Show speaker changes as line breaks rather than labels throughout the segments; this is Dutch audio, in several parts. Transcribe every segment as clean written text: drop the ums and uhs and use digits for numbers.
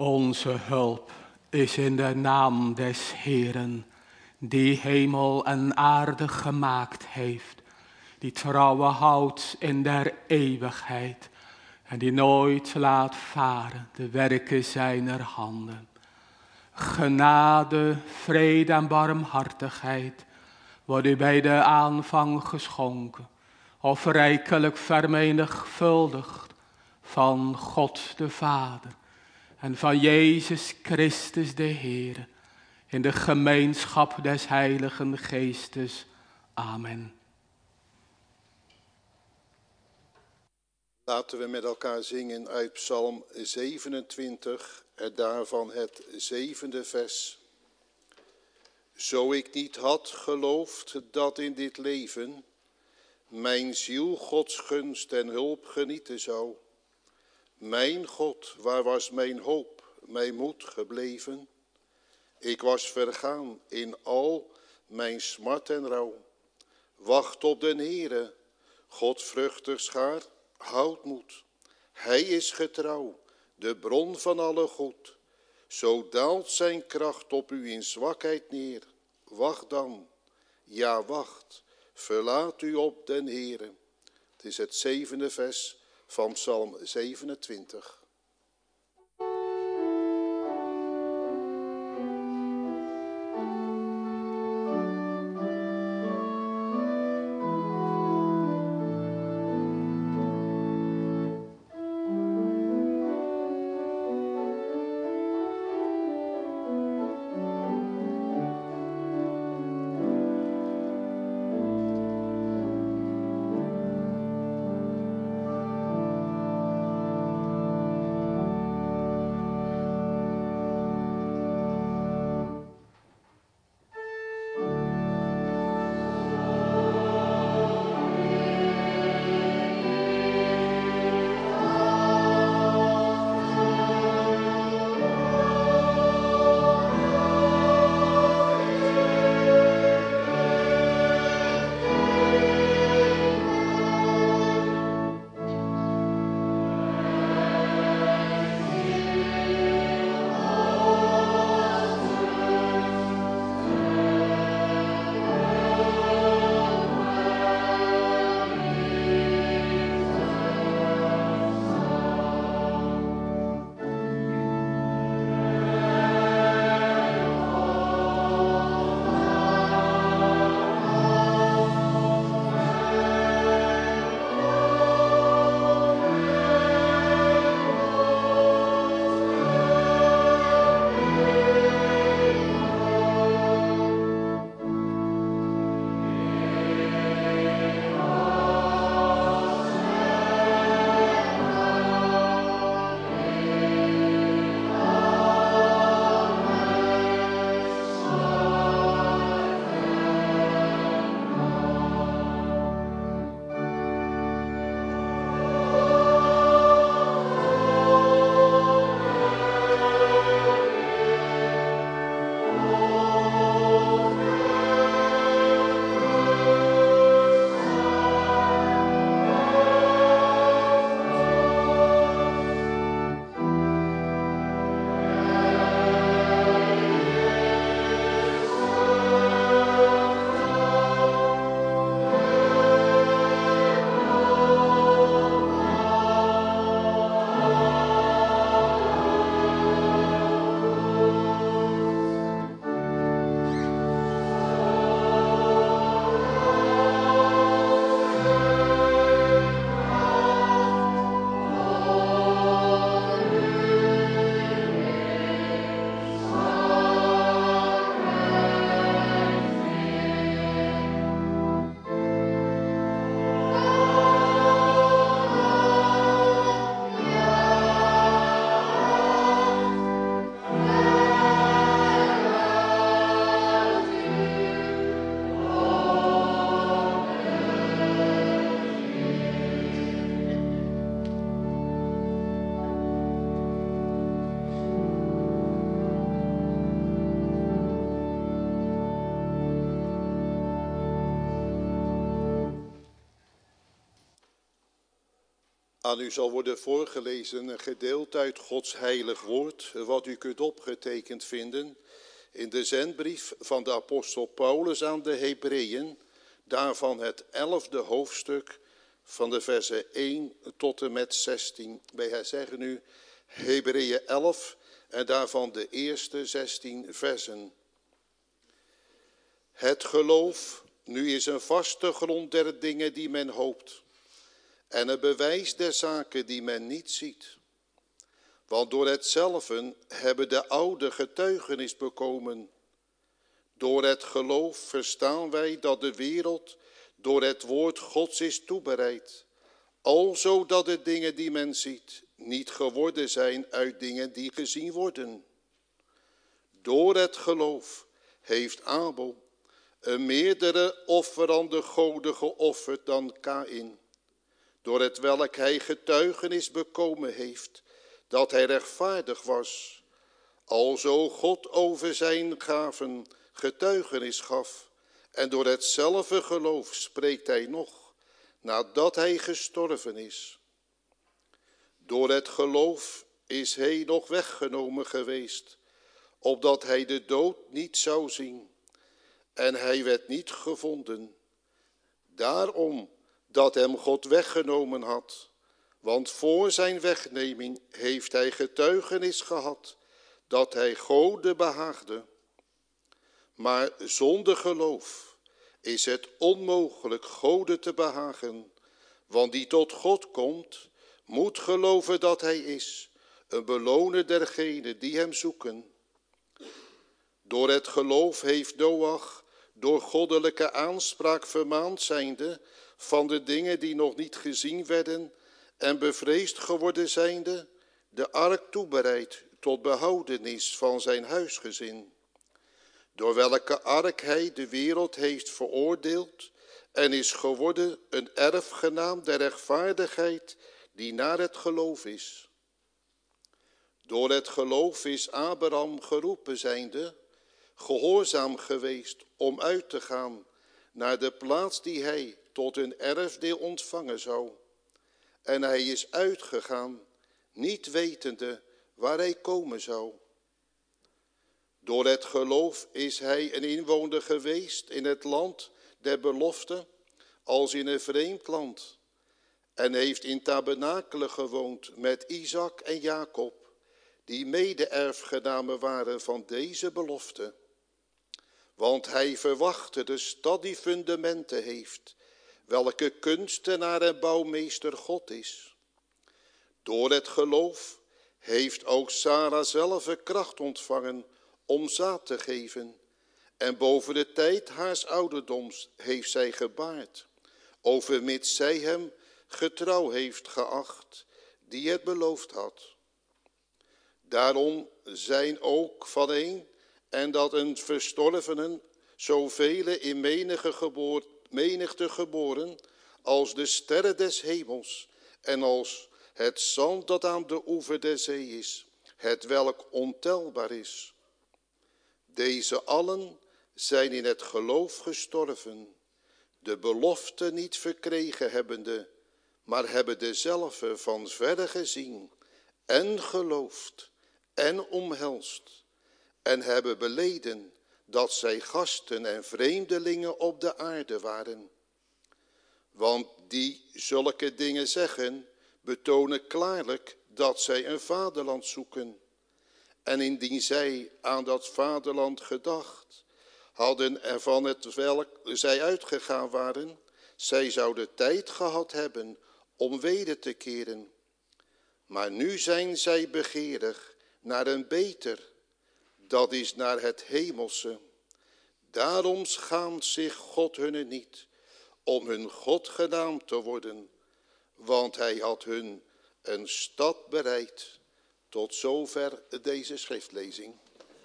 Onze hulp is in de naam des Heeren, die hemel en aarde gemaakt heeft, die trouwe houdt in der eeuwigheid en die nooit laat varen de werken zijner handen. Genade, vrede en barmhartigheid wordt u bij de aanvang geschonken, of rijkelijk vermenigvuldigd van God de Vader en van Jezus Christus de Heer, in de gemeenschap des Heiligen Geestes. Amen.
Laten we met elkaar zingen uit Psalm 27 en daarvan het 7e vers. Zo ik niet had geloofd dat in dit leven mijn ziel Gods gunst en hulp genieten zou. Mijn God, waar was mijn hoop, mijn moed gebleven? Ik was vergaan in al mijn smart en rouw. Wacht op den Heere, Godvruchtig schaar, houd moed. Hij is getrouw, de bron van alle goed. Zo daalt zijn kracht op u in zwakheid neer. Wacht dan, ja wacht, verlaat u op den Heere. Het is het 7e vers van Psalm 27. Aan u zal worden voorgelezen een gedeelte uit Gods heilig woord, wat u kunt opgetekend vinden in de zendbrief van de apostel Paulus aan de Hebreeën, daarvan het 11e hoofdstuk van de versen 1 tot en met 16. Wij herzeggen nu Hebreeën 11 en daarvan de eerste 16 versen. Het geloof nu is een vaste grond der dingen die men hoopt en een bewijs der zaken die men niet ziet. Want door hetzelfde hebben de oude getuigenis bekomen. Door het geloof verstaan wij dat de wereld door het woord Gods is toebereid. Alzo dat de dingen die men ziet niet geworden zijn uit dingen die gezien worden. Door het geloof heeft Abel een meerdere offer aan de goden geofferd dan Kaïn, door het welk hij getuigenis bekomen heeft dat hij rechtvaardig was, alzo God over zijn gaven getuigenis gaf. En door hetzelfde geloof spreekt hij nog, nadat hij gestorven is. Door het geloof is hij nog weggenomen geweest, opdat hij de dood niet zou zien. En hij werd niet gevonden. Daarom dat hem God weggenomen had. Want voor zijn wegneming heeft hij getuigenis gehad dat hij Gode behaagde. Maar zonder geloof is het onmogelijk Gode te behagen. Want die tot God komt, moet geloven dat hij is, een beloner dergenen die hem zoeken. Door het geloof heeft Noach, door goddelijke aanspraak vermaand zijnde, van de dingen die nog niet gezien werden en bevreesd geworden zijnde, de ark toebereid tot behoudenis van zijn huisgezin. Door welke ark hij de wereld heeft veroordeeld en is geworden een erfgenaam der rechtvaardigheid die naar het geloof is. Door het geloof is Abraham geroepen zijnde, gehoorzaam geweest om uit te gaan naar de plaats die hij tot een erfdeel ontvangen zou. En hij is uitgegaan, niet wetende waar hij komen zou. Door het geloof is hij een inwoner geweest in het land der belofte, als in een vreemd land. En heeft in tabernakelen gewoond met Isaac en Jacob, die mede-erfgenamen waren van deze belofte. Want hij verwachtte de stad die fundamenten heeft, welke kunstenaar en bouwmeester God is. Door het geloof heeft ook Sara zelf kracht ontvangen om zaad te geven. En boven de tijd haars ouderdoms heeft zij gebaard, overmits zij hem getrouw heeft geacht, die het beloofd had. Daarom zijn ook van een, en dat een verstorvenen, zoveel in menigte geboren, als de sterren des hemels, en als het zand dat aan de oever der zee is, het welk ontelbaar is. Deze allen zijn in het geloof gestorven, de belofte niet verkregen hebbende, maar hebben dezelfde van verre gezien en geloofd en omhelst, en hebben beleden dat zij gasten en vreemdelingen op de aarde waren. Want die zulke dingen zeggen, betonen klaarlijk dat zij een vaderland zoeken. En indien zij aan dat vaderland gedacht hadden en van het welk zij uitgegaan waren, zij zouden tijd gehad hebben om weder te keren. Maar nu zijn zij begeerig naar een beter, dat is naar het hemelse. Daarom schaamt zich God hunne niet, om hun God genaamd te worden, want hij had hun een stad bereid. Tot zover deze schriftlezing.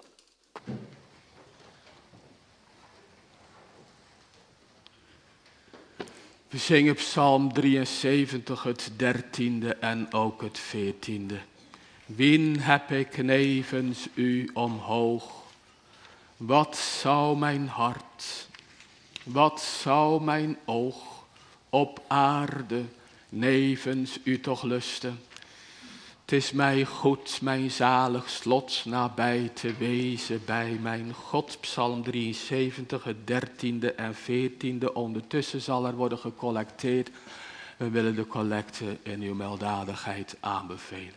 We zingen Psalm 73, het 13e en ook het 14e. Wien heb ik nevens u omhoog? Wat zou mijn hart, wat zou mijn oog op aarde nevens u toch lusten. Het is mij goed, mijn zalig slot, nabij te wezen bij mijn God. Psalm 73, het 13e en 14e. Ondertussen zal er worden gecollecteerd. We willen de collecte in uw milddadigheid aanbevelen.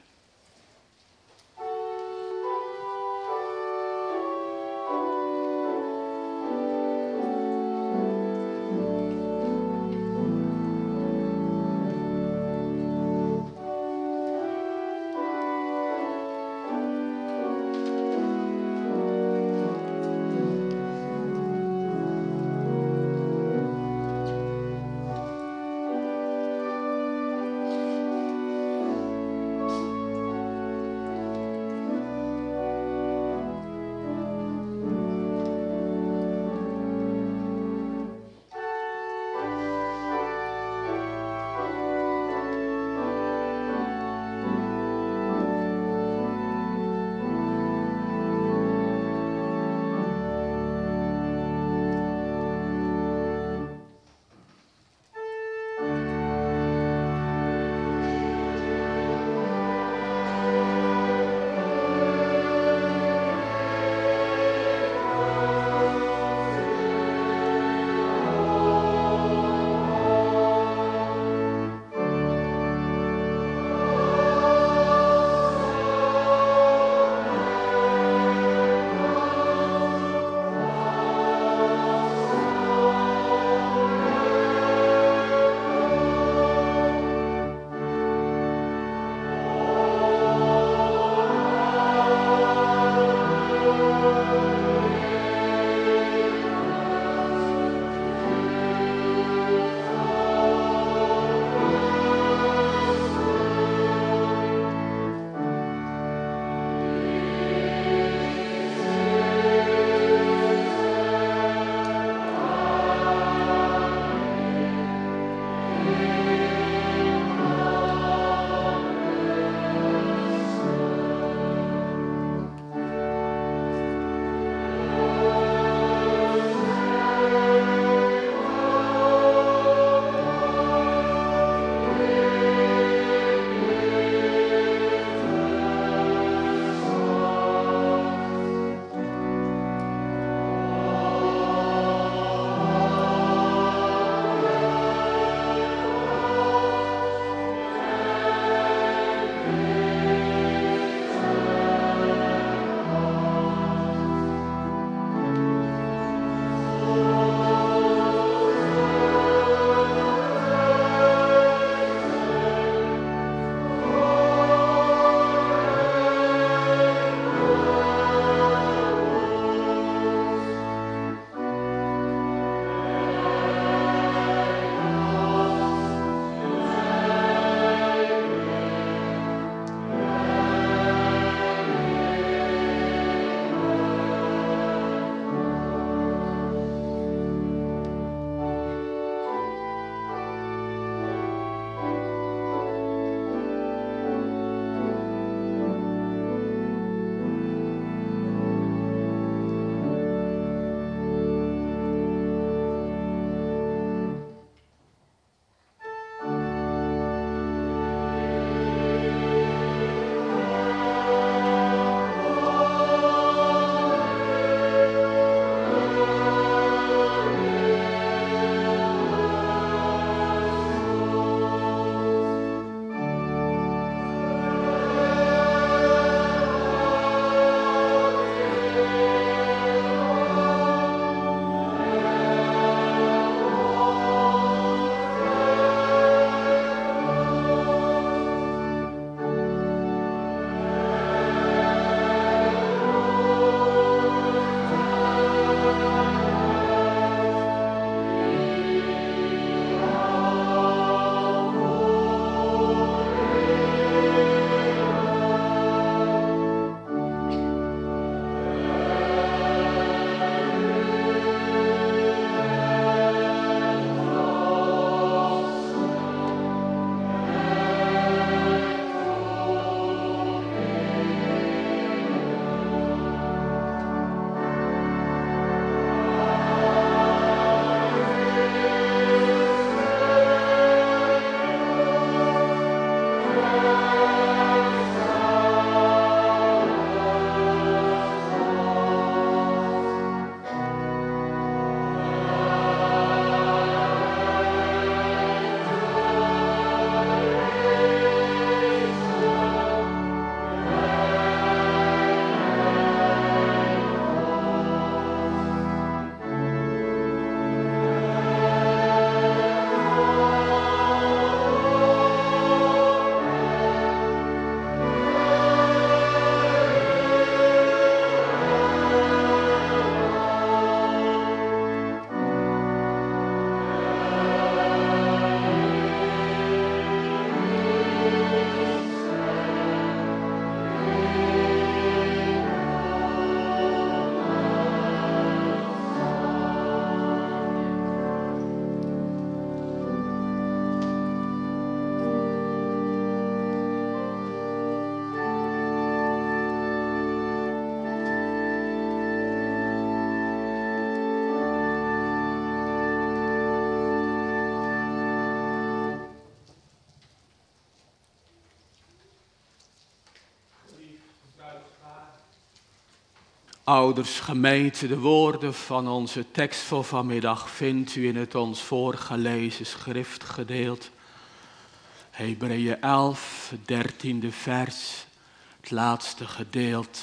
Ouders, gemeente, de woorden van onze tekst voor vanmiddag vindt u in het ons voorgelezen schriftgedeelte. Hebreeën 11, 13e vers, het laatste gedeelte.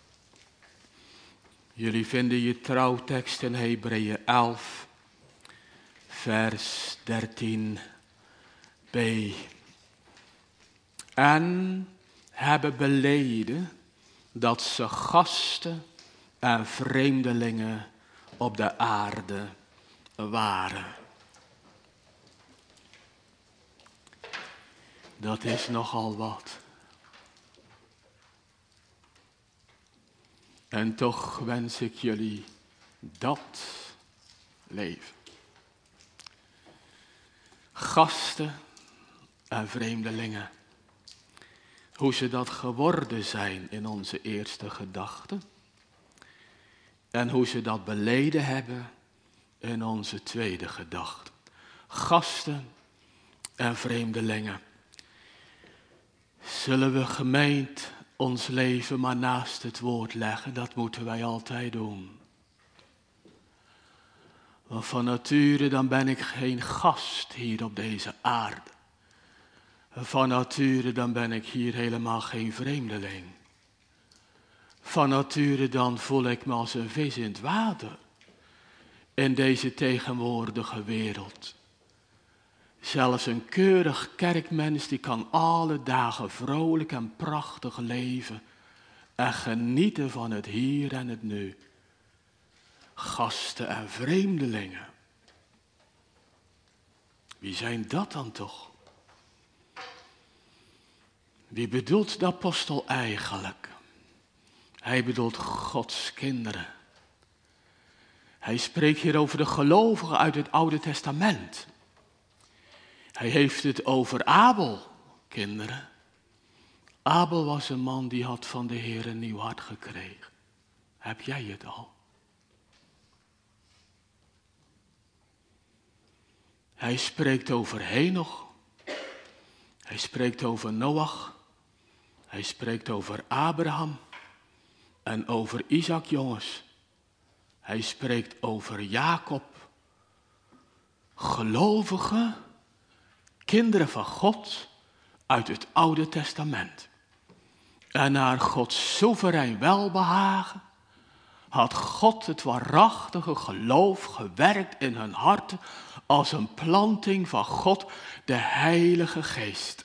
Jullie vinden je trouwtekst in Hebreeën 11, vers 13b. En hebben beleden dat ze gasten en vreemdelingen op de aarde waren. Dat is nogal wat. En toch wens ik jullie dat leven. Gasten en vreemdelingen. Hoe ze dat geworden zijn in onze eerste gedachten. En hoe ze dat beleden hebben in onze tweede gedachte. Gasten en vreemdelingen. Zullen we gemeente ons leven maar naast het woord leggen? Dat moeten wij altijd doen. Want van nature dan ben ik geen gast hier op deze aarde. Van nature dan ben ik hier helemaal geen vreemdeling. Van nature dan voel ik me als een vis in het water. In deze tegenwoordige wereld. Zelfs een keurig kerkmens die kan alle dagen vrolijk en prachtig leven. En genieten van het hier en het nu. Gasten en vreemdelingen. Wie zijn dat dan toch? Wie bedoelt de apostel eigenlijk? Hij bedoelt Gods kinderen. Hij spreekt hier over de gelovigen uit het Oude Testament. Hij heeft het over Abel, kinderen. Abel was een man die had van de Heer een nieuw hart gekregen. Heb jij het al? Hij spreekt over Henoch. Hij spreekt over Noach. Hij spreekt over Abraham. En over Isaac, jongens. Hij spreekt over Jacob. Gelovigen, kinderen van God uit het Oude Testament. En naar Gods soeverein welbehagen had God het waarachtige geloof gewerkt in hun harten als een planting van God, de Heilige Geest.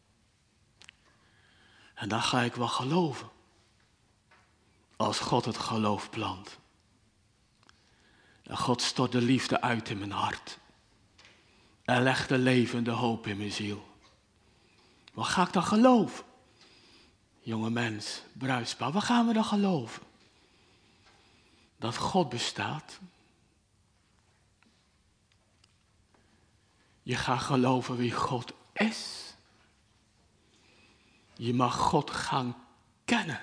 En dan ga ik wel geloven. Als God het geloof plant. En God stort de liefde uit in mijn hart. En legt de levende hoop in mijn ziel. Wat ga ik dan geloven? Jonge mens, bruidspaar, wat gaan we dan geloven? Dat God bestaat. Je gaat geloven wie God is. Je mag God gaan kennen.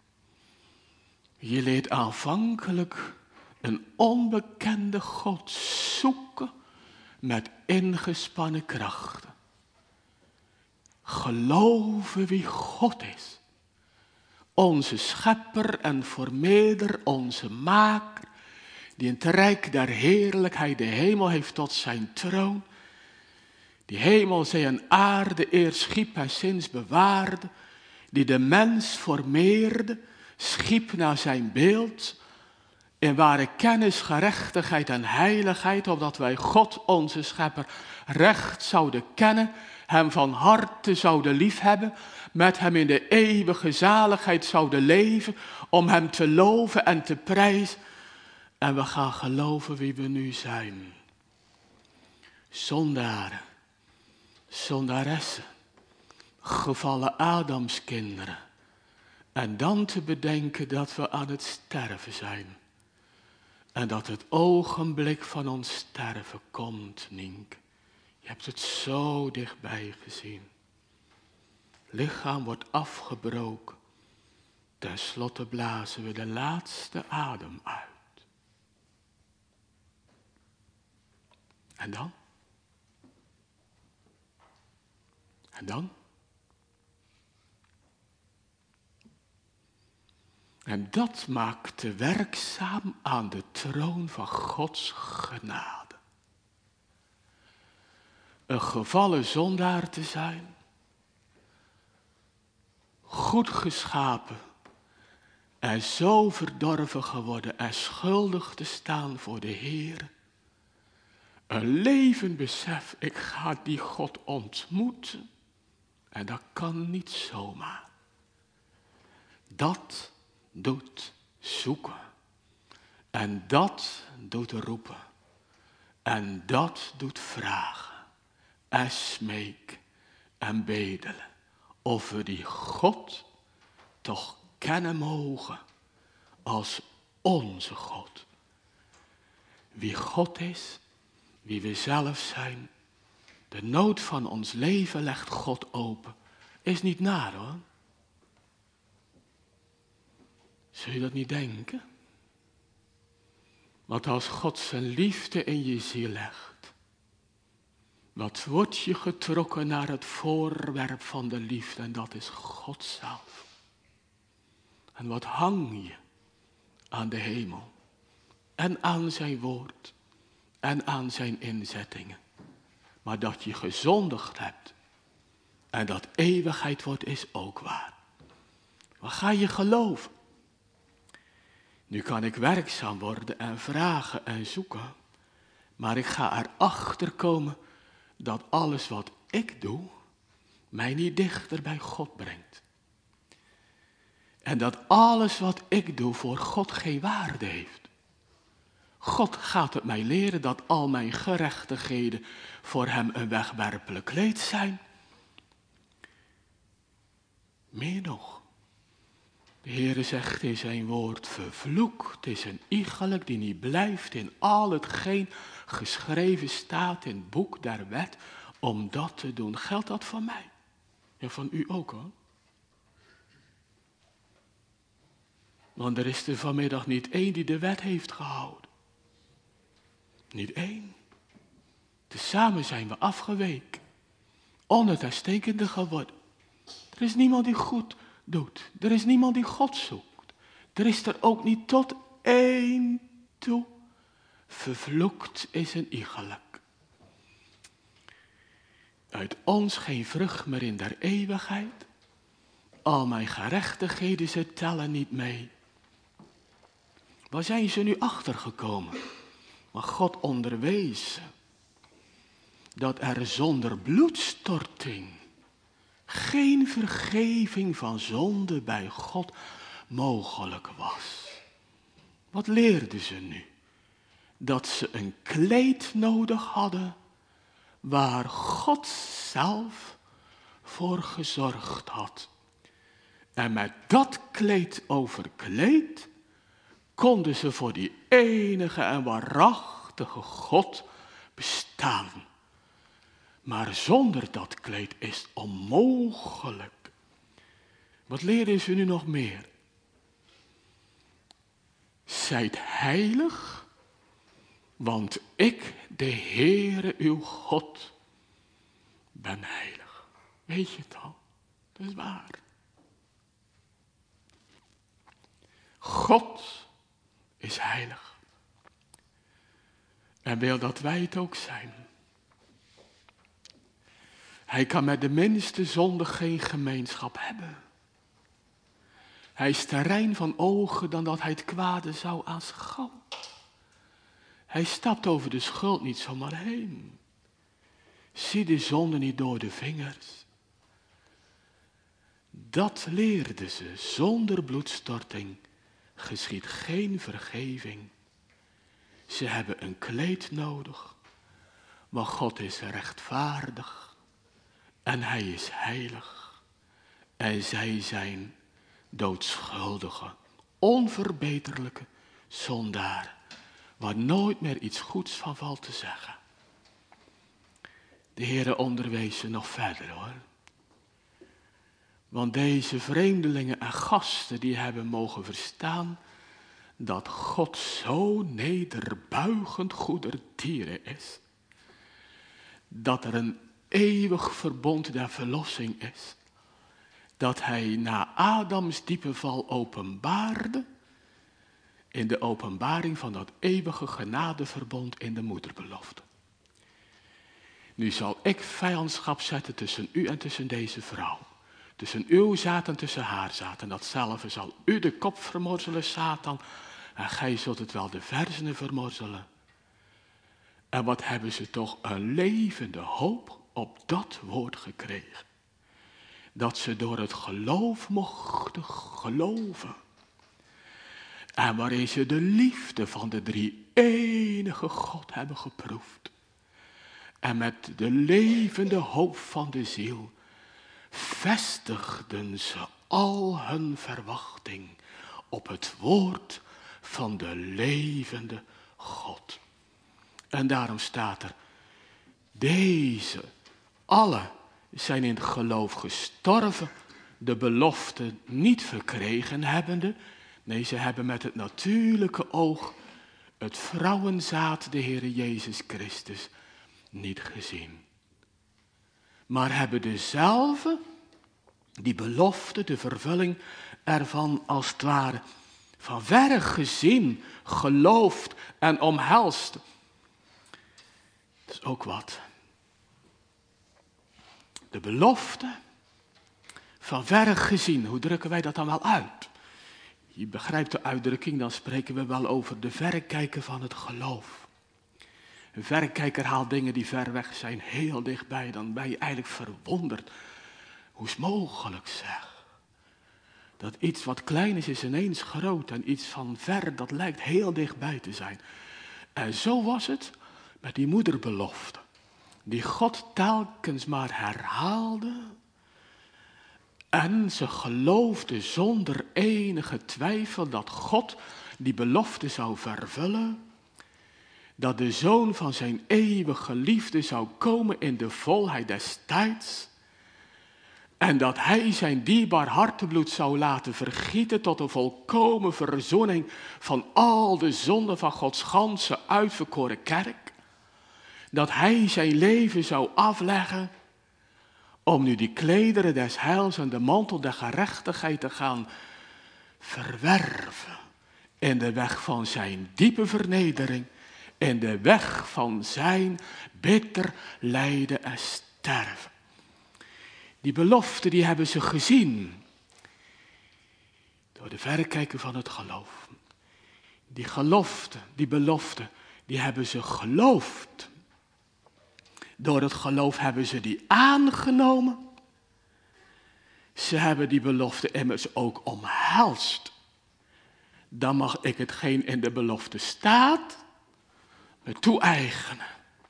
Je leert aanvankelijk een onbekende God zoeken met ingespannen krachten. geloven wie God is. Onze schepper en vermeerder, onze maker, die in het rijk der heerlijkheid de hemel heeft tot zijn troon. Die hemel, zee en aarde eerst schiep en sinds bewaarde. Die de mens formeerde, schiep naar zijn beeld. In ware kennis, gerechtigheid en heiligheid, opdat wij God, onze schepper, recht zouden kennen, hem van harte zouden liefhebben, met hem in de eeuwige zaligheid zouden leven, om hem te loven en te prijzen. En we gaan geloven wie we nu zijn. Zondaren, zondaressen, gevallen Adamskinderen. En dan te bedenken dat we aan het sterven zijn. En dat het ogenblik van ons sterven komt, Nienke. Je hebt het zo dichtbij gezien. Lichaam wordt afgebroken. Ten slotte blazen we de laatste adem uit. En dan? En dan? En dat maakte werkzaam aan de troon van Gods genade. Een gevallen zondaar te zijn, goed geschapen en zo verdorven geworden en schuldig te staan voor de Heer. Een levend besef, ik ga die God ontmoeten en dat kan niet zomaar. Dat doet zoeken. En dat doet roepen. En dat doet vragen. En smeken en bedelen. Of we die God toch kennen mogen als onze God. Wie God is, wie we zelf zijn. De nood van ons leven legt God open. Is niet naar hoor. Zul je dat niet denken? Want als God zijn liefde in je ziel legt, wat wordt je getrokken naar het voorwerp van de liefde en dat is God zelf. En wat hang je aan de hemel en aan zijn woord en aan zijn inzettingen. Maar dat je gezondigd hebt en dat eeuwigheid wordt is ook waar. Wat ga je geloven? Nu kan ik werkzaam worden en vragen en zoeken. Maar ik ga erachter komen dat alles wat ik doe, mij niet dichter bij God brengt. En dat alles wat ik doe voor God geen waarde heeft. God gaat het mij leren dat al mijn gerechtigheden voor hem een wegwerpelijk kleed zijn. Meer nog. De Heere zegt in zijn woord, vervloekt is een iegelijk die niet blijft in al hetgeen geschreven staat in het boek der wet, om dat te doen. Geldt dat van mij? En van u ook hoor. Want er is er vanmiddag niet één die de wet heeft gehouden. Niet één. Tezamen zijn we afgeweken. Onuitstekende geworden. Er is niemand die goed doet. Er is niemand die God zoekt. Er is er ook niet tot één toe. Vervloekt is een iegelijk. Uit ons geen vrucht meer in der eeuwigheid. Al mijn gerechtigheden, ze tellen niet mee. Waar zijn ze nu achtergekomen? Maar God onderwees ze dat er zonder bloedstorting geen vergeving van zonde bij God mogelijk was. Wat leerden ze nu? Dat ze een kleed nodig hadden waar God zelf voor gezorgd had. En met dat kleed overkleed konden ze voor die enige en waarachtige God bestaan. Maar zonder dat kleed is het onmogelijk. Wat leren ze nu nog meer? Zijt heilig, want ik, de Heere uw God, ben heilig. Weet je het al? Dat is waar. God is heilig. En wil dat wij het ook zijn. Hij kan met de minste zonde geen gemeenschap hebben. Hij is te rein van ogen dan dat hij het kwade zou aanschouwen. Hij stapt over de schuld niet zomaar heen. Zie de zonde niet door de vingers. Dat leerden ze. Zonder bloedstorting geschiedt geen vergeving. Ze hebben een kleed nodig. Maar God is rechtvaardig. En hij is heilig. En zij zijn doodschuldige, onverbeterlijke zondaren. Waar nooit meer iets goeds van valt te zeggen. De Heere onderwees ze nog verder hoor. Want deze vreemdelingen en gasten die hebben mogen verstaan dat God zo nederbuigend goedertieren is. Dat er een eeuwig verbond der verlossing is. Dat hij na Adams diepe val openbaarde in de openbaring van dat eeuwige genadeverbond in de moederbelofte. Nu zal ik vijandschap zetten tussen u en tussen deze vrouw. Tussen uw zaad en tussen haar zaad. En datzelfde zal u de kop vermorzelen, Satan. En gij zult het wel de verzenen vermorzelen. En wat hebben ze toch een levende hoop op dat woord gekregen. Dat ze door het geloof mochten geloven. En waarin ze de liefde van de drie-enige God hebben geproefd. En met de levende hoop van de ziel vestigden ze al hun verwachting op het woord van de levende God. En daarom staat er, deze alle zijn in het geloof gestorven, de belofte niet verkregen hebbende. Nee, ze hebben met het natuurlijke oog het vrouwenzaad, de Heere Jezus Christus, niet gezien. Maar hebben dezelfde, die belofte, de vervulling ervan als het ware, van verre gezien, geloofd en omhelst. Dat is ook wat. De belofte, van verre gezien, hoe drukken wij dat dan wel uit? Je begrijpt de uitdrukking, dan spreken we wel over de verrekijker van het geloof. Een verrekijker haalt dingen die ver weg zijn heel dichtbij. Dan ben je eigenlijk verwonderd. Hoe is het mogelijk zeg? Dat iets wat klein is ineens groot. En iets van ver, dat lijkt heel dichtbij te zijn. En zo was het met die moederbelofte. Die God telkens maar herhaalde. En ze geloofden zonder enige twijfel dat God die belofte zou vervullen. Dat de zoon van zijn eeuwige liefde zou komen in de volheid des tijds. En dat hij zijn dierbaar hartebloed zou laten vergieten tot een volkomen verzoening van al de zonden van Gods ganse uitverkoren kerk. Dat hij zijn leven zou afleggen om nu die klederen des heils en de mantel der gerechtigheid te gaan verwerven in de weg van zijn diepe vernedering. In de weg van zijn bitter lijden en sterven. Die belofte die hebben ze gezien. Door de verrekijker van het geloof. Die belofte, die hebben ze geloofd. Door het geloof hebben ze die aangenomen. Ze hebben die belofte immers ook omhelst. Dan mag ik hetgeen in de belofte staat me toe-eigenen.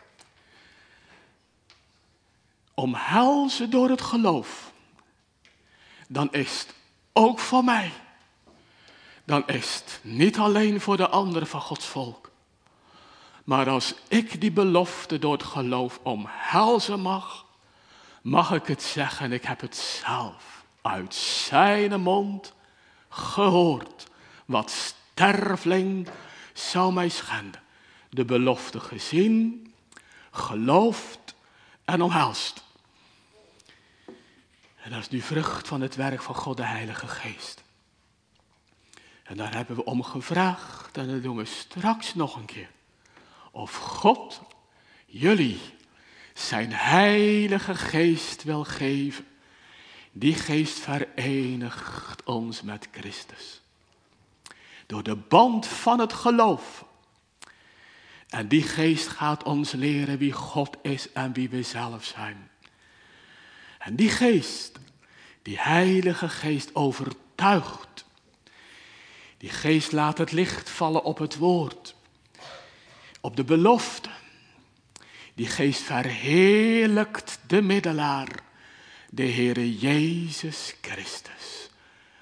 Omhelzen door het geloof. Dan is het ook voor mij. Dan is het niet alleen voor de anderen van Gods volk. Maar als ik die belofte door het geloof omhelzen mag ik het zeggen. Ik heb het zelf uit zijn mond gehoord. Wat sterveling zou mij schenden. De belofte gezien, geloofd en omhelst. En dat is nu vrucht van het werk van God de Heilige Geest. En daar hebben we om gevraagd, en dat doen we straks nog een keer. Of God jullie zijn Heilige Geest wil geven. Die geest verenigt ons met Christus. Door de band van het geloof. En die geest gaat ons leren wie God is en wie we zelf zijn. En die geest, die Heilige Geest overtuigt. Die geest laat het licht vallen op het woord. Op de belofte. Die geest verheerlijkt de middelaar. De Heere Jezus Christus.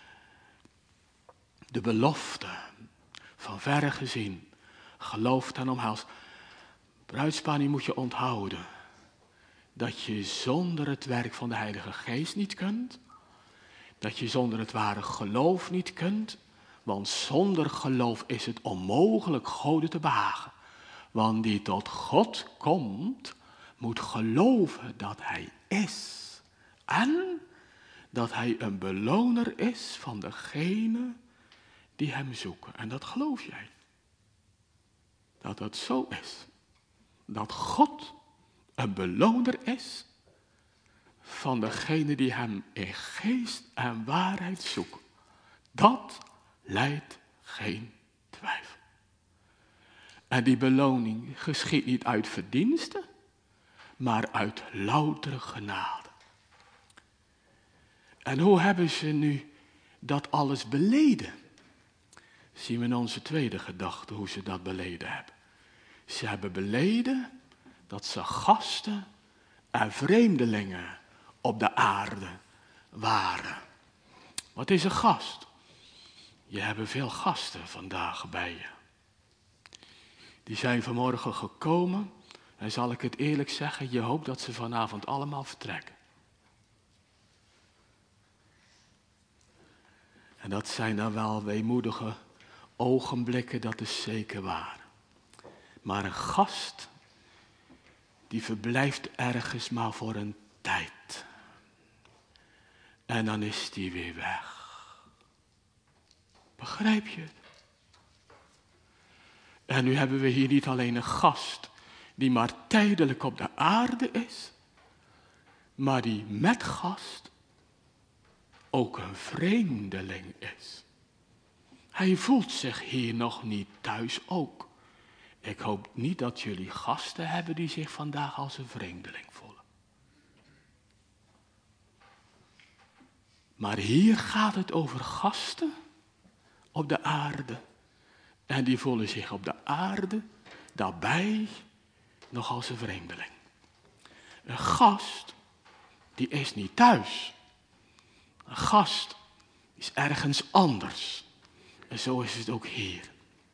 De belofte van verre gezien. Gelooft en omhelst. Bruidspaar, moet je onthouden. Dat je zonder het werk van de Heilige Geest niet kunt. Dat je zonder het ware geloof niet kunt. Want zonder geloof is het onmogelijk God te behagen. Want die tot God komt, moet geloven dat Hij is. En dat Hij een beloner is van degene die Hem zoeken. En dat geloof jij. Dat het zo is. Dat God een beloner is van degene die Hem in geest en waarheid zoeken. Dat lijdt geen twijfel. En die beloning geschiet niet uit verdiensten, maar uit loutere genade. En hoe hebben ze nu dat alles beleden? Zien we in onze tweede gedachte hoe ze dat beleden hebben. Ze hebben beleden dat ze gasten en vreemdelingen op de aarde waren. Wat is een gast? Je hebt veel gasten vandaag bij je. Die zijn vanmorgen gekomen en zal ik het eerlijk zeggen, je hoopt dat ze vanavond allemaal vertrekken. En dat zijn dan wel weemoedige ogenblikken, dat is zeker waar. Maar een gast, die verblijft ergens maar voor een tijd. En dan is die weer weg. Begrijp je het? En nu hebben we hier niet alleen een gast die maar tijdelijk op de aarde is, maar die met gast ook een vreemdeling is. Hij voelt zich hier nog niet thuis ook. Ik hoop niet dat jullie gasten hebben die zich vandaag als een vreemdeling voelen. Maar hier gaat het over gasten op de aarde. En die voelen zich op de aarde daarbij nog als een vreemdeling. Een gast, die is niet thuis. Een gast is ergens anders. En zo is het ook hier.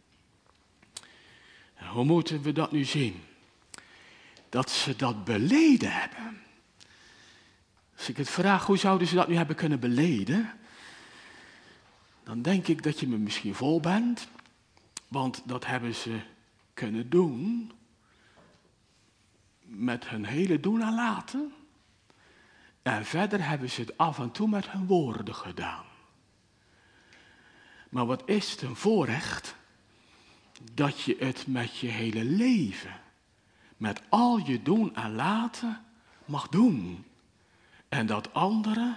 En hoe moeten we dat nu zien? Dat ze dat beleden hebben. Als ik het vraag, hoe zouden ze dat nu hebben kunnen beleden? Dan denk ik dat je me misschien vol bent. Want dat hebben ze kunnen doen. Met hun hele doen en laten. En verder hebben ze het af en toe met hun woorden gedaan. Maar wat is het een voorrecht dat je het met je hele leven, met al je doen en laten, mag doen. En dat anderen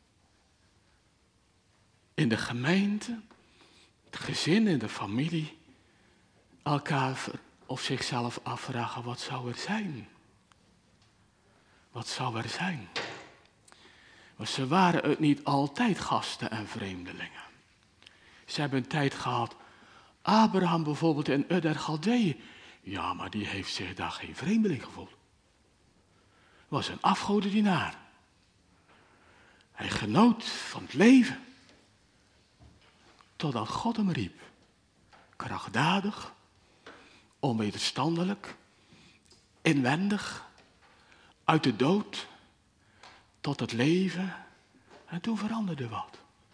in de gemeente, het gezin, in de familie, elkaar of zichzelf afvragen, wat zou er zijn? Wat zou er zijn? Want ze waren het niet altijd gasten en vreemdelingen. Ze hebben een tijd gehad, Abraham bijvoorbeeld in Ur der Galdeeën. Ja, maar die heeft zich daar geen vreemdeling gevoeld. Was een afgodendienaar. Hij genoot van het leven. Totdat God hem riep. Krachtdadig, onwederstandelijk, inwendig, uit de dood tot het leven. En toen veranderde wat.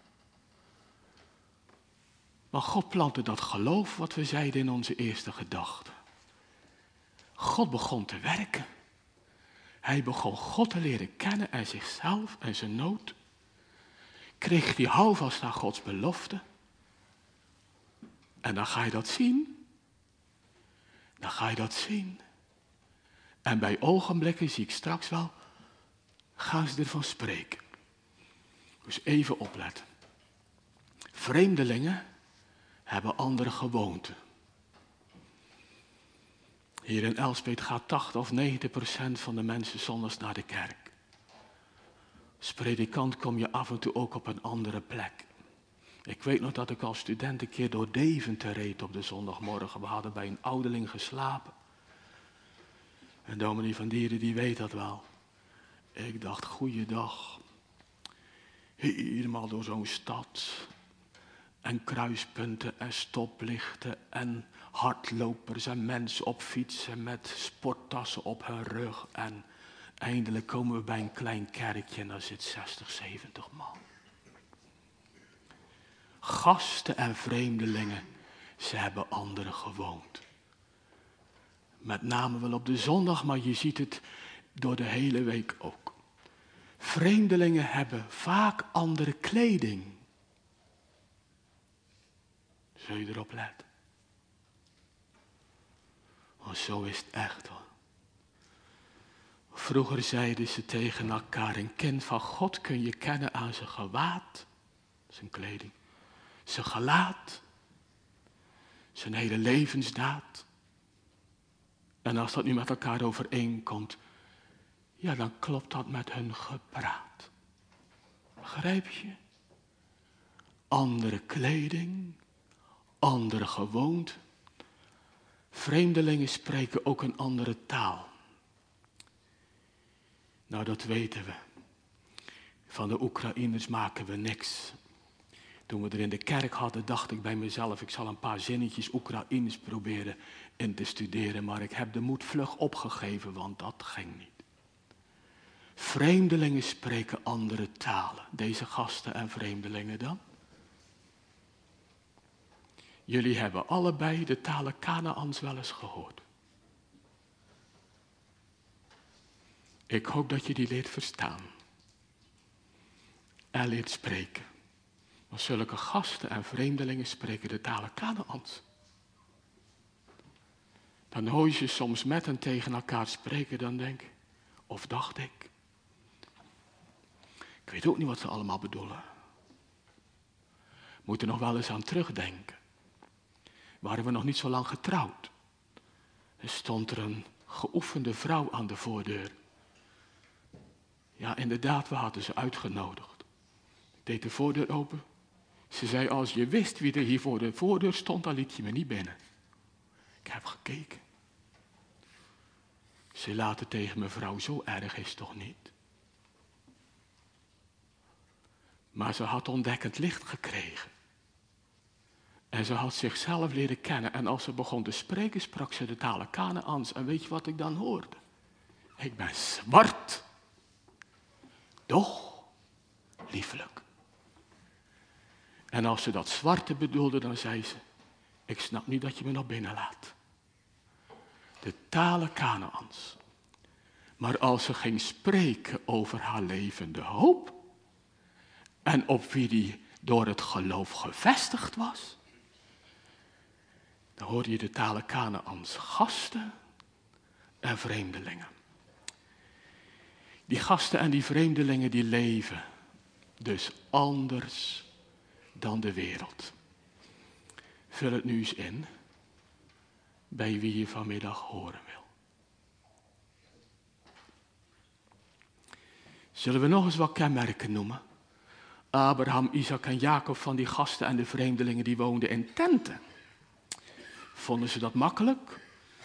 Maar God plantte dat geloof, wat we zeiden in onze eerste gedachte. God begon te werken. Hij begon God te leren kennen en zichzelf en zijn nood. Kreeg hij houvast aan Gods belofte. En dan ga je dat zien. Dan ga je dat zien. En bij ogenblikken, zie ik straks wel, gaan ze ervan spreken. Dus even opletten. Vreemdelingen hebben andere gewoonten. Hier in Elspeet gaat 80 of 90% van de mensen zondags naar de kerk. Als predikant kom je af en toe ook op een andere plek. Ik weet nog dat ik als student een keer door Deventer reed op de zondagmorgen. We hadden bij een ouderling geslapen. En dominee van Dieren die weet dat wel. Ik dacht, goeiedag. Helemaal door zo'n stad. En kruispunten en stoplichten en hardlopers en mensen op fietsen met sporttassen op hun rug. En eindelijk komen we bij een klein kerkje en daar zit 60, 70 man. Gasten en vreemdelingen, ze hebben andere gewoonten. Met name wel op de zondag, maar je ziet het door de hele week ook. Vreemdelingen hebben vaak andere kleding. Zul je erop letten? Want zo is het echt hoor. Vroeger zeiden ze tegen elkaar, een kind van God kun je kennen aan zijn gewaad, zijn kleding, zijn gelaat, zijn hele levensdaad. En als dat nu met elkaar overeenkomt, ja dan klopt dat met hun gepraat. Begrijp je? Andere kleding, andere gewoonte. Vreemdelingen spreken ook een andere taal. Nou, dat weten we. Van de Oekraïners maken we niks. Toen we er in de kerk hadden, dacht ik bij mezelf, ik zal een paar zinnetjes Oekraïens proberen in te studeren, maar ik heb de moed vlug opgegeven, want dat ging niet. Vreemdelingen spreken andere talen. Deze gasten en vreemdelingen dan. Jullie hebben allebei de talen Kanaans wel eens gehoord. Ik hoop dat je die leert verstaan. En leert spreken. Want zulke gasten en vreemdelingen spreken de talen Kanaans. Dan hoor je ze soms met en tegen elkaar spreken, dan denk ik, of dacht ik. Ik weet ook niet wat ze allemaal bedoelen. Moet er nog wel eens aan terugdenken. Waren we nog niet zo lang getrouwd. Er stond er een geoefende vrouw aan de voordeur. Ja, inderdaad, we hadden ze uitgenodigd. Ik deed de voordeur open. Ze zei, als je wist wie er hier voor de voordeur stond, dan liet je me niet binnen. Ik heb gekeken. Ze laten tegen mevrouw, zo erg is het toch niet? Maar ze had ontdekkend licht gekregen. En ze had zichzelf leren kennen. En als ze begon te spreken, sprak ze de talen Kanaans. En weet je wat ik dan hoorde? Ik ben zwart. Doch liefelijk. En als ze dat zwarte bedoelde, dan zei ze, ik snap niet dat je me nog binnenlaat. De talen Kanaans. Maar als ze ging spreken over haar levende hoop, en op wie die door het geloof gevestigd was, dan hoorde je de talen Kanaans, gasten en vreemdelingen. Die gasten en die vreemdelingen die leven dus anders dan de wereld. Vul het nu eens in bij wie je vanmiddag horen wil. Zullen we nog eens wat kenmerken noemen? Abraham, Isaac en Jacob van die gasten en de vreemdelingen die woonden in tenten. Vonden ze dat makkelijk?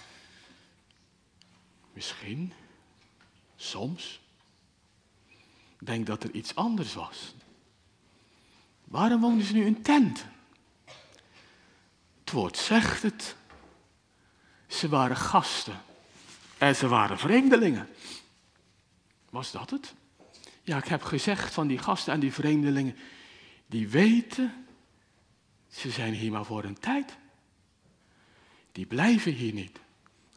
Misschien. Soms. Ik denk dat er iets anders was. Waarom woonden ze nu in tenten? Het woord zegt het. Ze waren gasten. En ze waren vreemdelingen. Was dat het? Ja, ik heb gezegd van die gasten en die vreemdelingen. Die weten, ze zijn hier maar voor een tijd. Die blijven hier niet.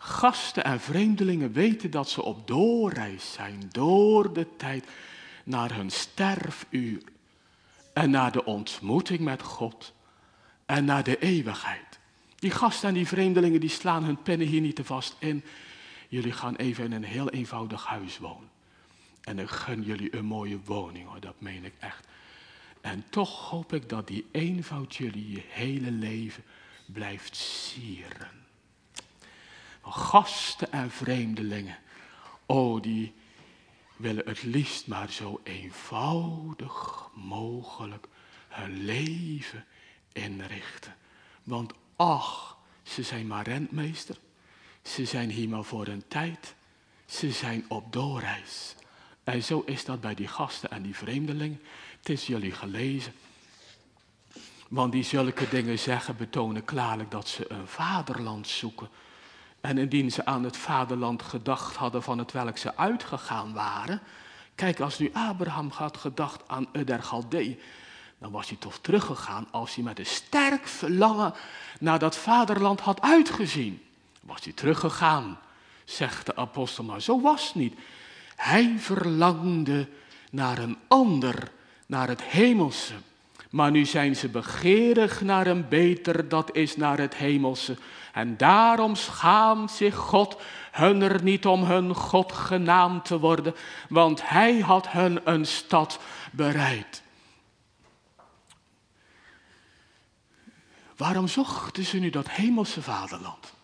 Gasten en vreemdelingen weten dat ze op doorreis zijn door de tijd naar hun sterfuur en naar de ontmoeting met God en naar de eeuwigheid. Die gasten en die vreemdelingen die slaan hun pennen hier niet te vast in. Jullie gaan even in een heel eenvoudig huis wonen. En ik gun jullie een mooie woning, hoor, dat meen ik echt. En toch hoop ik dat die eenvoud jullie je hele leven blijft sieren. Maar gasten en vreemdelingen, die willen het liefst maar zo eenvoudig mogelijk hun leven inrichten. Want ach, ze zijn maar rentmeester. Ze zijn hier maar voor een tijd. Ze zijn op doorreis. En zo is dat bij die gasten en die vreemdelingen. Het is jullie gelezen. Want die zulke dingen zeggen betonen klaarlijk dat ze een vaderland zoeken. En indien ze aan het vaderland gedacht hadden van het welk ze uitgegaan waren. Kijk, als nu Abraham had gedacht aan der Galdeeën, dan was hij toch teruggegaan als hij met een sterk verlangen naar dat vaderland had uitgezien. Was hij teruggegaan, zegt de apostel, maar zo was het niet. Hij verlangde naar een ander, naar het hemelse. Maar nu zijn ze begeerig naar een beter, dat is naar het hemelse. En daarom schaamt zich God hun er niet om hun God genaamd te worden, want hij had hun een stad bereid. Waarom zochten ze nu dat hemelse vaderland?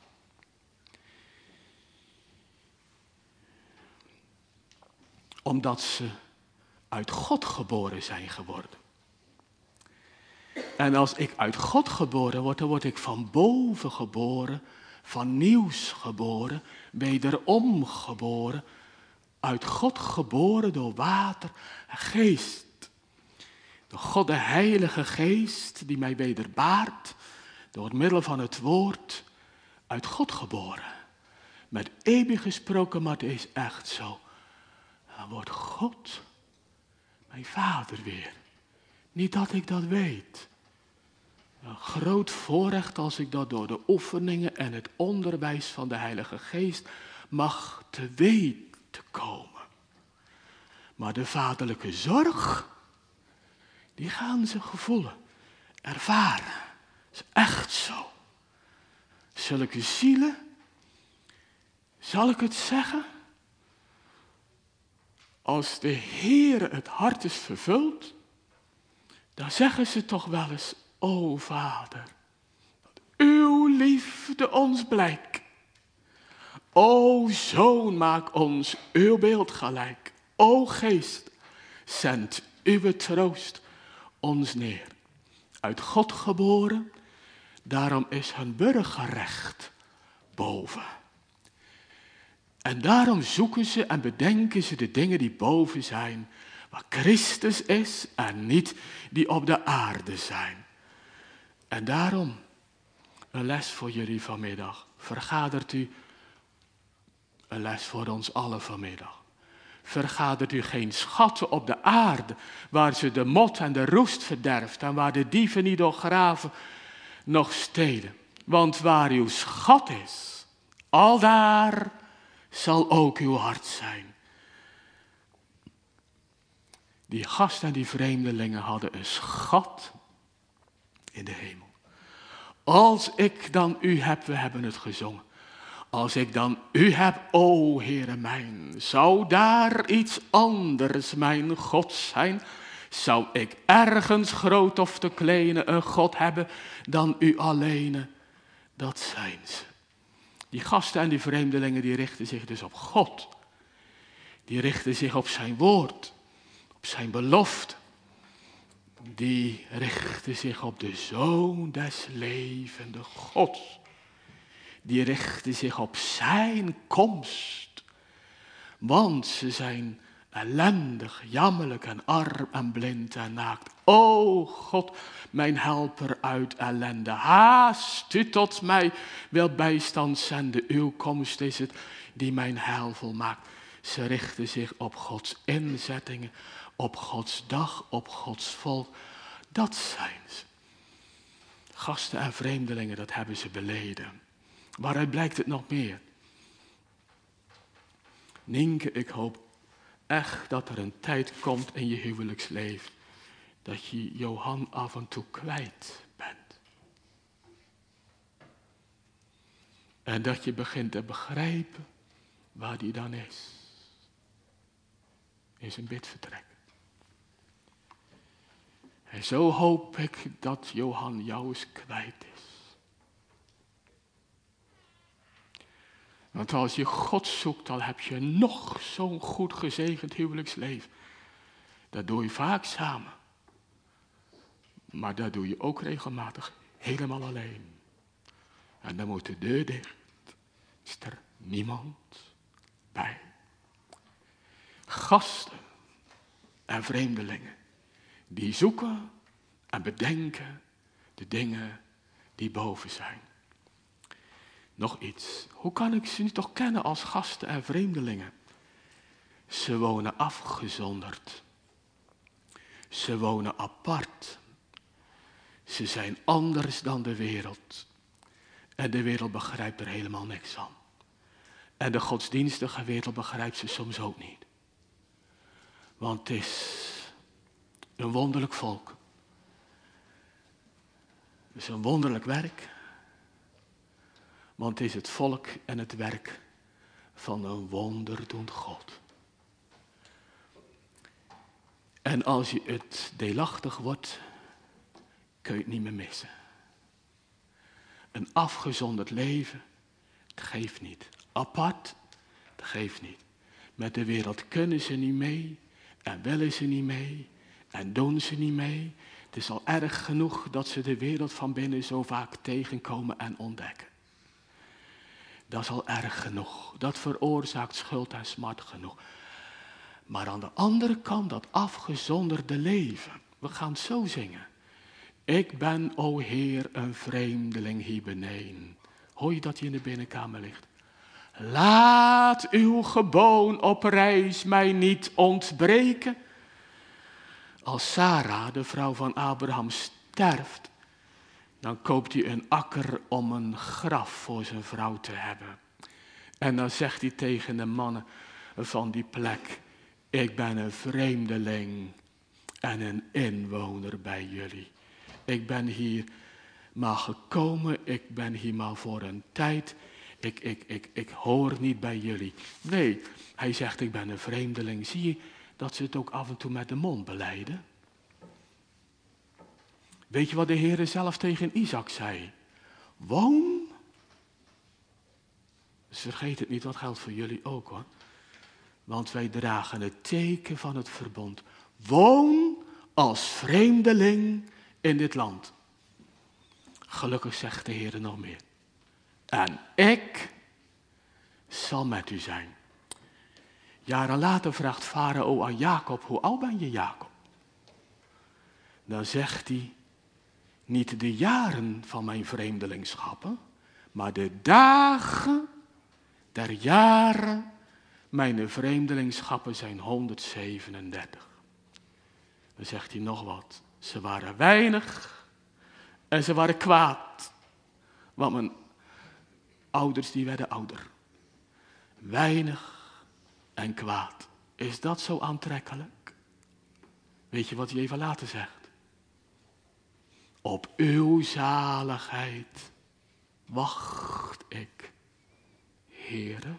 Omdat ze uit God geboren zijn geworden. En als ik uit God geboren word, dan word ik van boven geboren, van nieuws geboren, wederom geboren, uit God geboren door water en geest. Door God de Heilige Geest die mij wederbaart, door het middel van het woord, uit God geboren. Met eeuwig gesproken, maar het is echt zo. Dan wordt God mijn vader weer. Niet dat ik dat weet. Een groot voorrecht als ik dat door de oefeningen en het onderwijs van de Heilige Geest mag te weten komen. Maar de vaderlijke zorg, die gaan ze gevoelen, ervaren. Dat is echt zo. Zulke zielen, zal ik het zeggen? Als de Heer het hart is vervuld, dan zeggen ze toch wel eens, o Vader, dat uw liefde ons blijk. O Zoon, maak ons uw beeld gelijk. O Geest, zend uw troost ons neer. Uit God geboren, daarom is hun burgerrecht boven. En daarom zoeken ze en bedenken ze de dingen die boven zijn, waar Christus is en niet die op de aarde zijn. En daarom, een les voor jullie vanmiddag. Vergadert u, een les voor ons allen vanmiddag. Vergadert u geen schatten op de aarde, waar ze de mot en de roest verderft en waar de dieven niet door graven nog stelen. Want waar uw schat is, aldaar zal ook uw hart zijn. Die gasten en die vreemdelingen hadden een schat in de hemel. Als ik dan u heb, we hebben het gezongen. Als ik dan u heb, o Heere mijn, zou daar iets anders mijn God zijn? Zou ik ergens groot of te kleine een God hebben dan u alleen? Dat zijn ze. Die gasten en die vreemdelingen die richten zich dus op God. Die richten zich op zijn woord, op zijn belofte. Die richten zich op de Zoon des levende Gods. Die richten zich op zijn komst. Want ze zijn ellendig, jammerlijk en arm en blind en naakt. O God, mijn helper uit ellende, haast u tot mij, wil bijstand zenden. Uw komst is het die mijn heil volmaakt. Ze richten zich op Gods inzettingen, op Gods dag, op Gods volk. Dat zijn ze. Gasten en vreemdelingen, dat hebben ze beleden. Waaruit blijkt het nog meer? Nienke, ik hoop echt dat er een tijd komt in je huwelijksleven dat je Johan af en toe kwijt bent. En dat je begint te begrijpen waar die dan is. In zijn bidvertrek. En zo hoop ik dat Johan jou eens kwijt is. Want als je God zoekt, dan heb je nog zo'n goed gezegend huwelijksleven. Dat doe je vaak samen. Maar dat doe je ook regelmatig helemaal alleen. En dan moet de deur dicht. Is er niemand bij. Gasten en vreemdelingen. Die zoeken en bedenken de dingen die boven zijn. Nog iets. Hoe kan ik ze nu toch kennen als gasten en vreemdelingen? Ze wonen afgezonderd. Ze wonen apart. Ze zijn anders dan de wereld. En de wereld begrijpt er helemaal niks van. En de godsdienstige wereld begrijpt ze soms ook niet. Want het is een wonderlijk volk. Het is een wonderlijk werk. Want het is het volk en het werk van een wonderdoend God. En als je het deelachtig wordt, kun je het niet meer missen. Een afgezonderd leven, het geeft niet. Apart, het geeft niet. Met de wereld kunnen ze niet mee en willen ze niet mee en doen ze niet mee. Het is al erg genoeg dat ze de wereld van binnen zo vaak tegenkomen en ontdekken. Dat is al erg genoeg. Dat veroorzaakt schuld en smart genoeg. Maar aan de andere kant dat afgezonderde leven. We gaan het zo zingen. Ik ben, o Heer, een vreemdeling hier beneden. Hoor je dat hij in de binnenkamer ligt? Laat uw geboon op reis mij niet ontbreken. Als Sarah, de vrouw van Abraham, sterft, dan koopt hij een akker om een graf voor zijn vrouw te hebben. En dan zegt hij tegen de mannen van die plek, ik ben een vreemdeling en een inwoner bij jullie. Ik ben hier maar gekomen, ik ben hier maar voor een tijd. Ik hoor niet bij jullie. Nee, hij zegt ik ben een vreemdeling. Zie je dat ze het ook af en toe met de mond belijden? Weet je wat de Heer zelf tegen Isaac zei? Woon. Dus vergeet het niet, dat geldt voor jullie ook hoor. Want wij dragen het teken van het verbond. Woon als vreemdeling in dit land. Gelukkig zegt de Heer nog meer. En ik zal met u zijn. Jaren later vraagt Farao aan Jacob, hoe oud ben je Jacob? Dan zegt hij, niet de jaren van mijn vreemdelingschappen, maar de dagen der jaren mijn vreemdelingschappen zijn 137. Dan zegt hij nog wat. Ze waren weinig en ze waren kwaad. Want mijn ouders die werden ouder. Weinig en kwaad. Is dat zo aantrekkelijk? Weet je wat hij even later zegt? Op uw zaligheid wacht ik, Heere.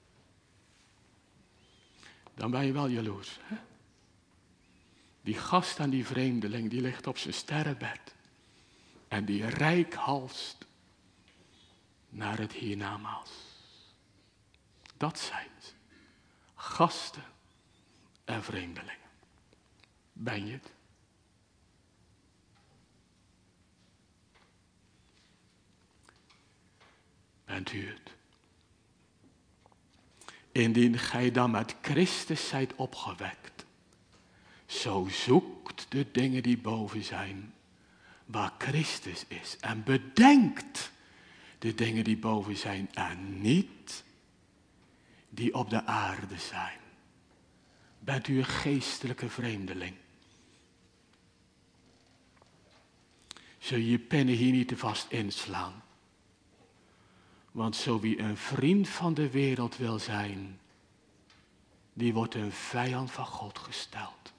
Dan ben je wel jaloers. Hè? Die gast en die vreemdeling, die ligt op zijn sterrenbed. En die reikhalst naar het hiernamaals. Dat zijn ze. Gasten en vreemdelingen. Ben je het? Bent u het? Indien gij dan met Christus zijt opgewekt, zo zoekt de dingen die boven zijn, waar Christus is. En bedenkt de dingen die boven zijn en niet die op de aarde zijn. Bent u een geestelijke vreemdeling? Zul je je pennen hier niet te vast inslaan? Want zo wie een vriend van de wereld wil zijn, die wordt een vijand van God gesteld.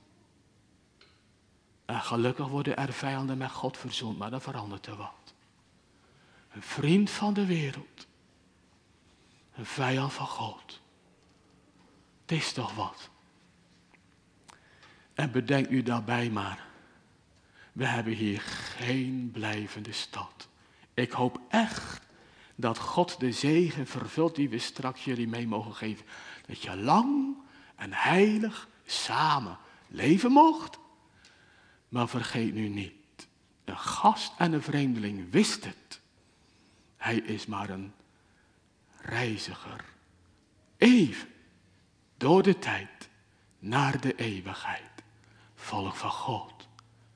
En gelukkig worden er vijanden met God verzoend, maar dan verandert er wat. Een vriend van de wereld. Een vijand van God. Het is toch wat. En bedenk u daarbij maar. We hebben hier geen blijvende stad. Ik hoop echt dat God de zegen vervult die we straks jullie mee mogen geven. Dat je lang en heilig samen leven mocht. Maar vergeet nu niet. Een gast en een vreemdeling wist het. Hij is maar een reiziger. Even door de tijd naar de eeuwigheid. Volk van God.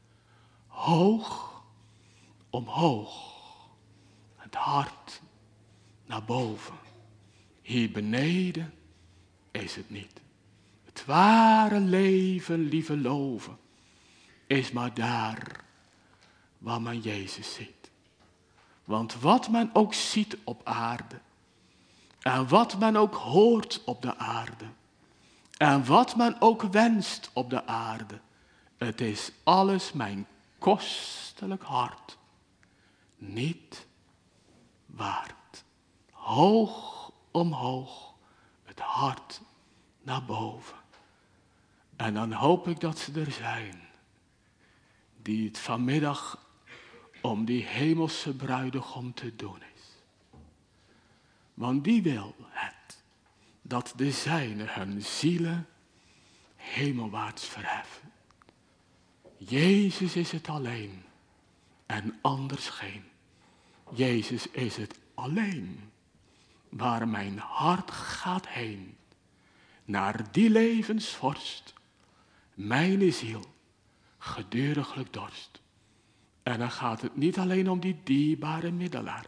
Hoog omhoog. Het hart naar boven. Hier beneden is het niet. Het ware leven, lieve loven, is maar daar waar men Jezus ziet. Want wat men ook ziet op aarde, en wat men ook hoort op de aarde, en wat men ook wenst op de aarde, het is alles mijn kostelijk hart niet waard. Hoog omhoog, het hart naar boven. En dan hoop ik dat ze er zijn, die het vanmiddag om die hemelse bruidegom te doen is. Want die wil het, dat de zijnen hun zielen hemelwaarts verheffen. Jezus is het alleen en anders geen. Jezus is het alleen waar mijn hart gaat heen. Naar die levensvorst, mijn ziel geduriglijk dorst. En dan gaat het niet alleen om die dierbare middelaar.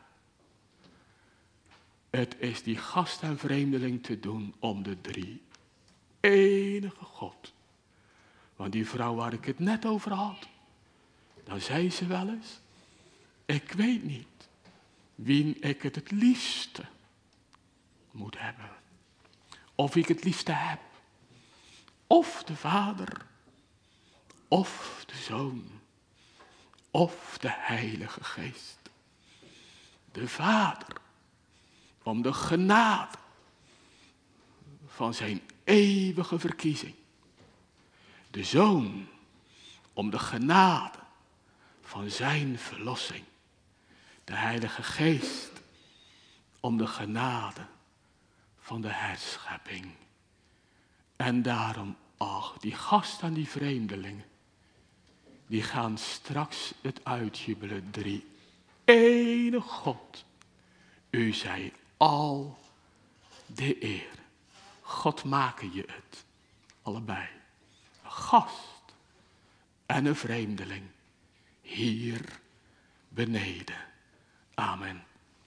Het is die gast en vreemdeling te doen om de drie enige God. Want die vrouw waar ik het net over had, dan zei ze wel eens, ik weet niet wie ik het liefste moet hebben. Of ik het liefste heb. Of de Vader, of de Zoon, of de Heilige Geest. De Vader, om de genade van zijn eeuwige verkiezing. De Zoon, om de genade van zijn verlossing. De Heilige Geest, om de genade van de herschepping. En daarom, ach, die gast en die vreemdelingen, die gaan straks het uitjubelen. Drie enige God, u zij al de eer. God maken je het, allebei. Een gast en een vreemdeling, hier beneden. Amen.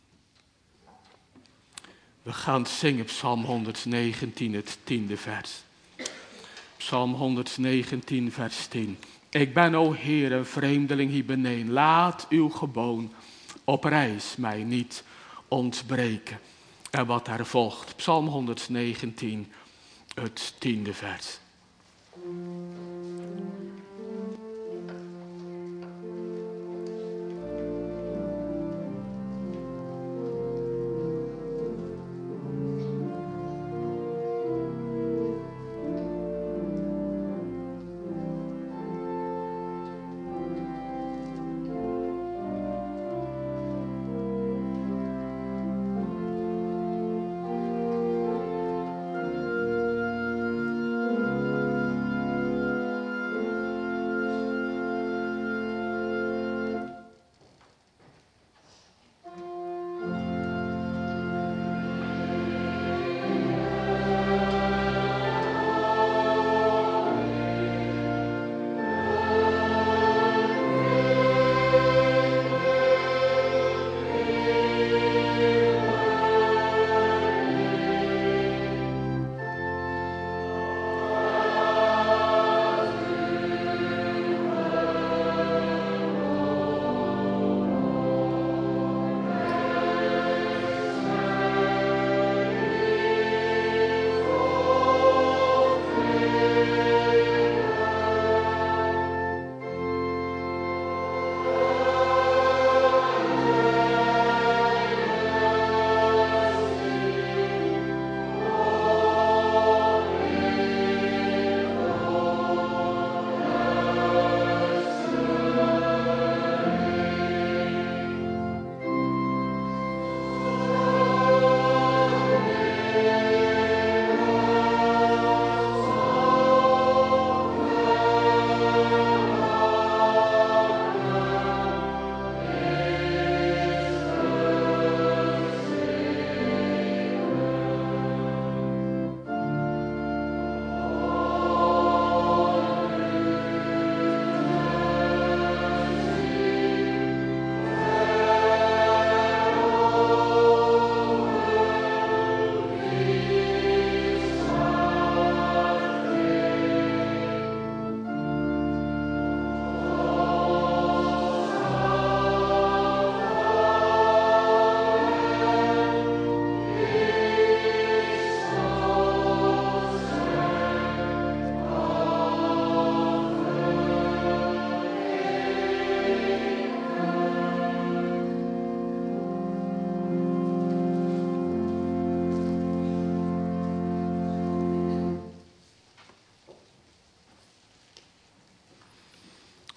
We gaan zingen Psalm 119, het 10e vers. Psalm 119, vers 10. Ik ben, o Heer, een vreemdeling hier beneden. Laat uw geboon op reis mij niet ontbreken. En wat daar volgt. Psalm 119, het 10e vers.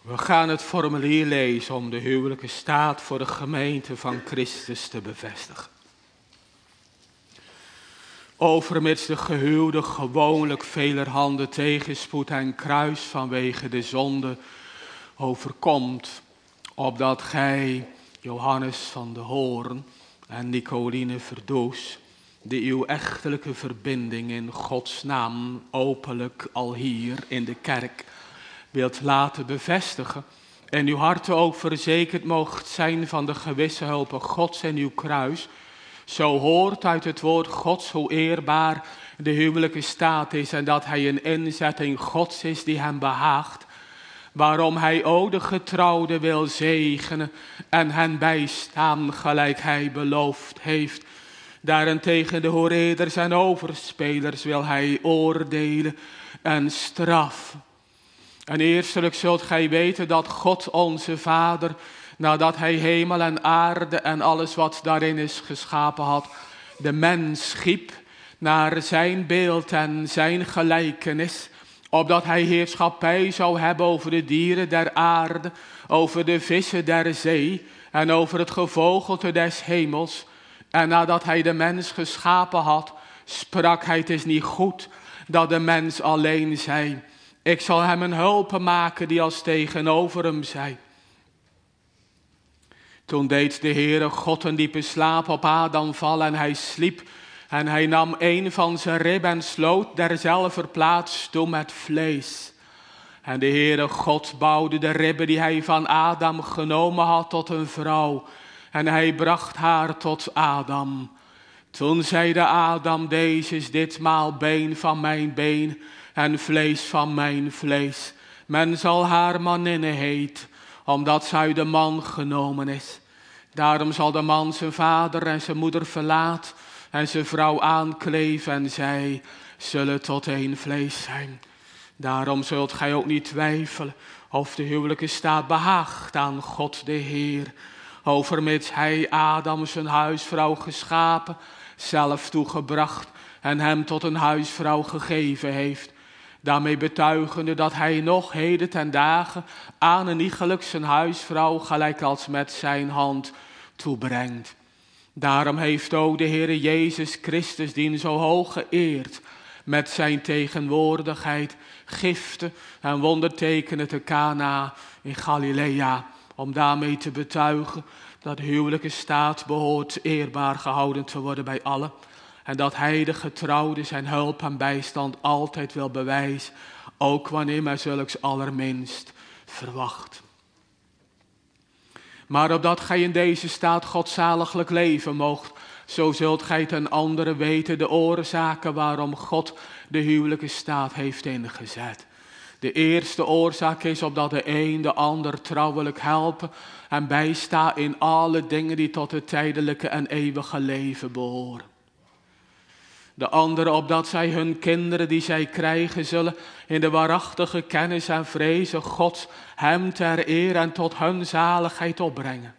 We gaan het formulier lezen om de huwelijke staat voor de gemeente van Christus te bevestigen. Overmits de gehuwde gewoonlijk velerhande tegenspoed en kruis vanwege de zonde overkomt, opdat gij, Johannes van de Hoorn en Nicoline Verdoes, de uw echtelijke verbinding in Gods naam openlijk al hier in de kerk wilt laten bevestigen en uw harten ook verzekerd moogt zijn van de gewisse hulpe Gods en uw kruis, zo hoort uit het woord Gods hoe eerbaar de huwelijke staat is en dat hij een inzetting Gods is die hem behaagt, waarom hij ook de getrouwden wil zegenen en hen bijstaan gelijk hij beloofd heeft. Daarentegen de hoereders en overspelers wil hij oordelen en straffen. En eerstelijk zult gij weten dat God onze Vader, nadat hij hemel en aarde en alles wat daarin is geschapen had, de mens schiep naar zijn beeld en zijn gelijkenis, opdat hij heerschappij zou hebben over de dieren der aarde, over de vissen der zee en over het gevogelte des hemels. En nadat hij de mens geschapen had, sprak hij: het is niet goed dat de mens alleen zij. Ik zal hem een hulpe maken die als tegenover hem zij. Toen deed de Heere God een diepe slaap op Adam vallen en hij sliep. En hij nam een van zijn ribben en sloot derzelver plaats toe met vlees. En de Heere God bouwde de ribben die hij van Adam genomen had tot een vrouw. En hij bracht haar tot Adam. Toen zeide Adam: deze is ditmaal been van mijn been en vlees van mijn vlees. Men zal haar maninne heet, omdat zij de man genomen is. Daarom zal de man zijn vader en zijn moeder verlaten en zijn vrouw aankleven en zij zullen tot één vlees zijn. Daarom zult gij ook niet twijfelen of de huwelijke staat behaagt aan God de Heer. Overmits hij Adam zijn huisvrouw geschapen, zelf toegebracht en hem tot een huisvrouw gegeven heeft. Daarmee betuigende dat hij nog heden ten dagen aan een iegelijk zijn huisvrouw gelijk als met zijn hand toebrengt. Daarom heeft ook de Heere Jezus Christus dien zo hoog geëerd met zijn tegenwoordigheid giften en wondertekenen te Kana in Galilea, om daarmee te betuigen dat de huwelijke staat behoort eerbaar gehouden te worden bij allen. En dat hij de getrouwde zijn hulp en bijstand altijd wil bewijzen, ook wanneer men zulks allerminst verwacht. Maar opdat gij in deze staat godzaliglijk leven moogt, zo zult gij ten andere weten de oorzaken waarom God de huwelijke staat heeft ingezet. De eerste oorzaak is opdat de een de ander trouwelijk helpen en bijstaan in alle dingen die tot het tijdelijke en eeuwige leven behoren. De andere opdat zij hun kinderen die zij krijgen zullen in de waarachtige kennis en vrezen Gods hem ter eer en tot hun zaligheid opbrengen.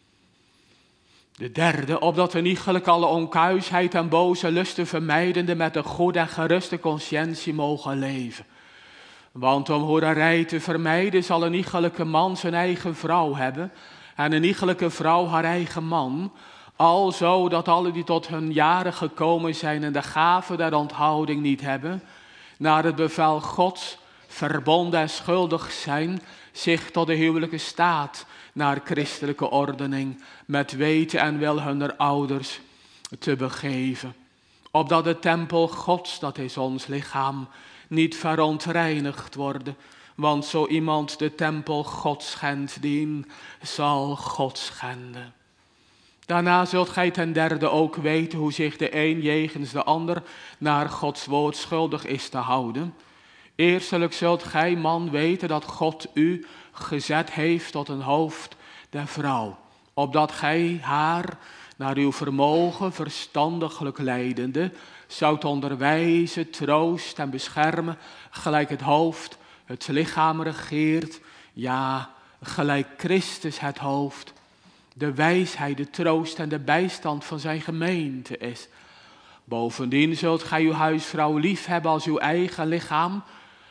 De derde opdat we iegelijk alle onkuisheid en boze lusten vermijdende met een goede en geruste conscientie mogen leven. Want om hoererij te vermijden zal een iegelijke man zijn eigen vrouw hebben en een iegelijke vrouw haar eigen man, alzo dat alle die tot hun jaren gekomen zijn en de gave der onthouding niet hebben, naar het bevel Gods verbonden en schuldig zijn, zich tot de huwelijke staat naar christelijke ordening met weten en wil hunner ouders te begeven. Opdat de tempel Gods, dat is ons lichaam, niet verontreinigd worden, want zo iemand de tempel Gods schendt, dien zal God schenden. Daarna zult gij ten derde ook weten hoe zich de een jegens de ander naar Gods woord schuldig is te houden. Eerstelijk zult gij, man, weten dat God u gezet heeft tot een hoofd der vrouw, opdat gij haar naar uw vermogen verstandiglijk leidende zoudt onderwijzen, troost en beschermen, gelijk het hoofd het lichaam regeert, ja, gelijk Christus het hoofd de wijsheid, de troost en de bijstand van zijn gemeente is. Bovendien zult gij uw huisvrouw lief hebben als uw eigen lichaam.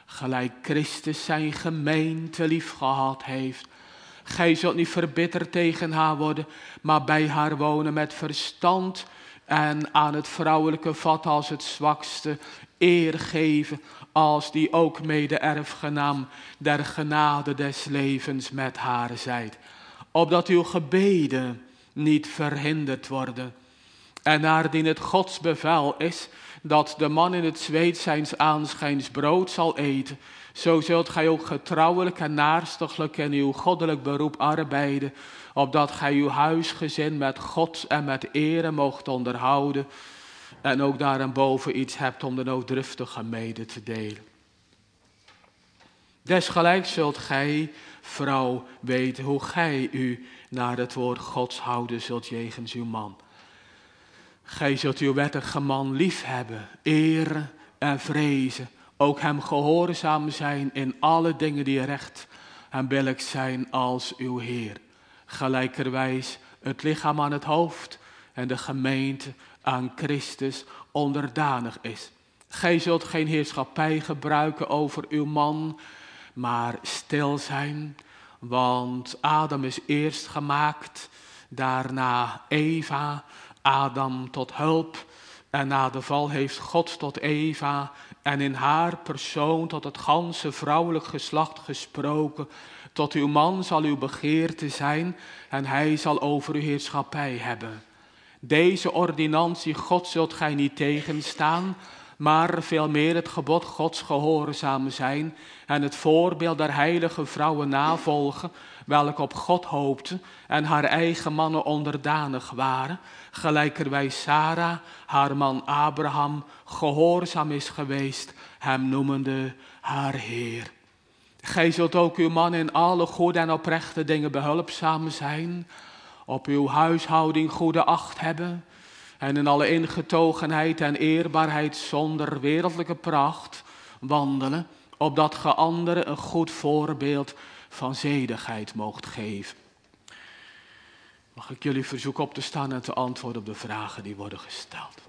gelijk Christus zijn gemeente lief gehad heeft. Gij zult niet verbitterd tegen haar worden, maar bij haar wonen met verstand en aan het vrouwelijke vat als het zwakste eer geven, als die ook mede-erfgenaam der genade des levens met haar zijt. Opdat uw gebeden niet verhinderd worden. En naardien het Gods bevel is dat de man in het zweet zijns aanschijns brood zal eten, zo zult gij ook getrouwelijk en naarstiglijk in uw goddelijk beroep arbeiden, opdat gij uw huisgezin met God en met ere moogt onderhouden en ook daarenboven iets hebt om de nooddruftige mede te delen. Desgelijks zult gij, vrouw, weten hoe gij u naar het woord Gods houden zult jegens uw man. Gij zult uw wettige man lief hebben, eren en vrezen, ook hem gehoorzaam zijn in alle dingen die recht en billijk zijn als uw Heer. Gelijkerwijs het lichaam aan het hoofd en de gemeente aan Christus onderdanig is. Gij zult geen heerschappij gebruiken over uw man, maar stil zijn, want Adam is eerst gemaakt, daarna Eva, Adam tot hulp en na de val heeft God tot Eva en in haar persoon tot het ganse vrouwelijk geslacht gesproken. Tot uw man zal uw begeerte zijn en hij zal over uw heerschappij hebben. Deze ordinantie God zult gij niet tegenstaan, maar veel meer het gebod Gods gehoorzaam zijn en het voorbeeld der heilige vrouwen navolgen, welke op God hoopten en haar eigen mannen onderdanig waren, gelijkerwijs Sarah, haar man Abraham, gehoorzaam is geweest, hem noemende haar Heer. Gij zult ook uw man in alle goede en oprechte dingen behulpzaam zijn, op uw huishouding goede acht hebben en in alle ingetogenheid en eerbaarheid zonder wereldlijke pracht wandelen, opdat ge anderen een goed voorbeeld van zedigheid moogt geven. Mag ik jullie verzoeken op te staan en te antwoorden op de vragen die worden gesteld.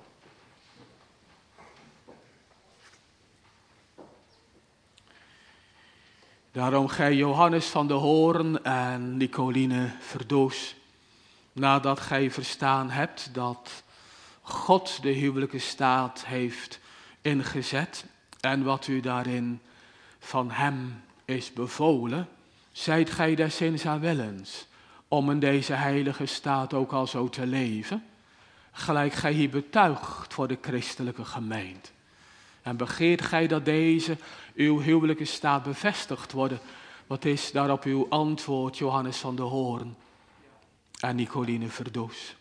Daarom gij Johannes van de Hoorn en Nicoline Verdoes, nadat gij verstaan hebt dat God de huwelijke staat heeft ingezet en wat u daarin van hem is bevolen, zijt gij des inzawillens om in deze heilige staat ook al zo te leven, gelijk gij hier betuigt voor de christelijke gemeente. En begeert gij dat deze uw huwelijke staat bevestigd worden? Wat is daarop uw antwoord, Johannes van de Hoorn en Nicoline Verdoes?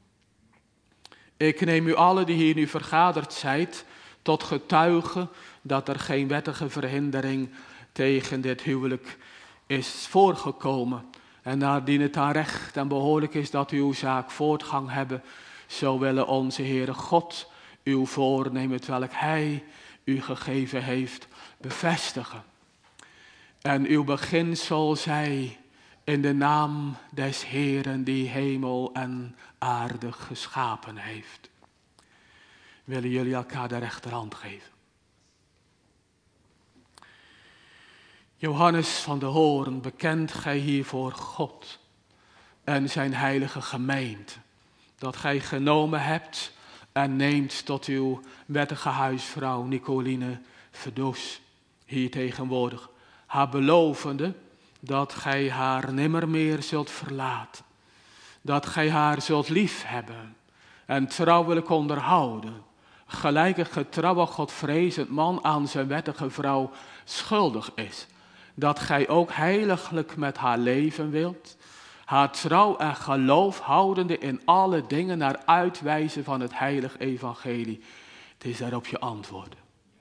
Ik neem u allen die hier nu vergaderd zijt tot getuige dat er geen wettige verhindering tegen dit huwelijk is voorgekomen. En naardien het aan recht en behoorlijk is dat uw zaak voortgang hebben, zo willen onze Heere God uw voornemen, welk Hij u gegeven heeft, bevestigen. En uw beginsel zij in de naam des Heeren die hemel en aarde geschapen heeft. Willen jullie elkaar de rechterhand geven? Johannes van de Hoorn, bekent gij hier voor God en zijn heilige gemeente, dat gij genomen hebt en neemt tot uw wettige huisvrouw Nicoline Verdoes, hier tegenwoordig, haar belovende dat gij haar nimmer meer zult verlaten, dat gij haar zult liefhebben en trouwelijk onderhouden, gelijk een getrouwe godvrezend man aan zijn wettige vrouw schuldig is, dat gij ook heiliglijk met haar leven wilt, haar trouw en geloof houdende in alle dingen naar uitwijzen van het heilig evangelie. Het is daarop je antwoord.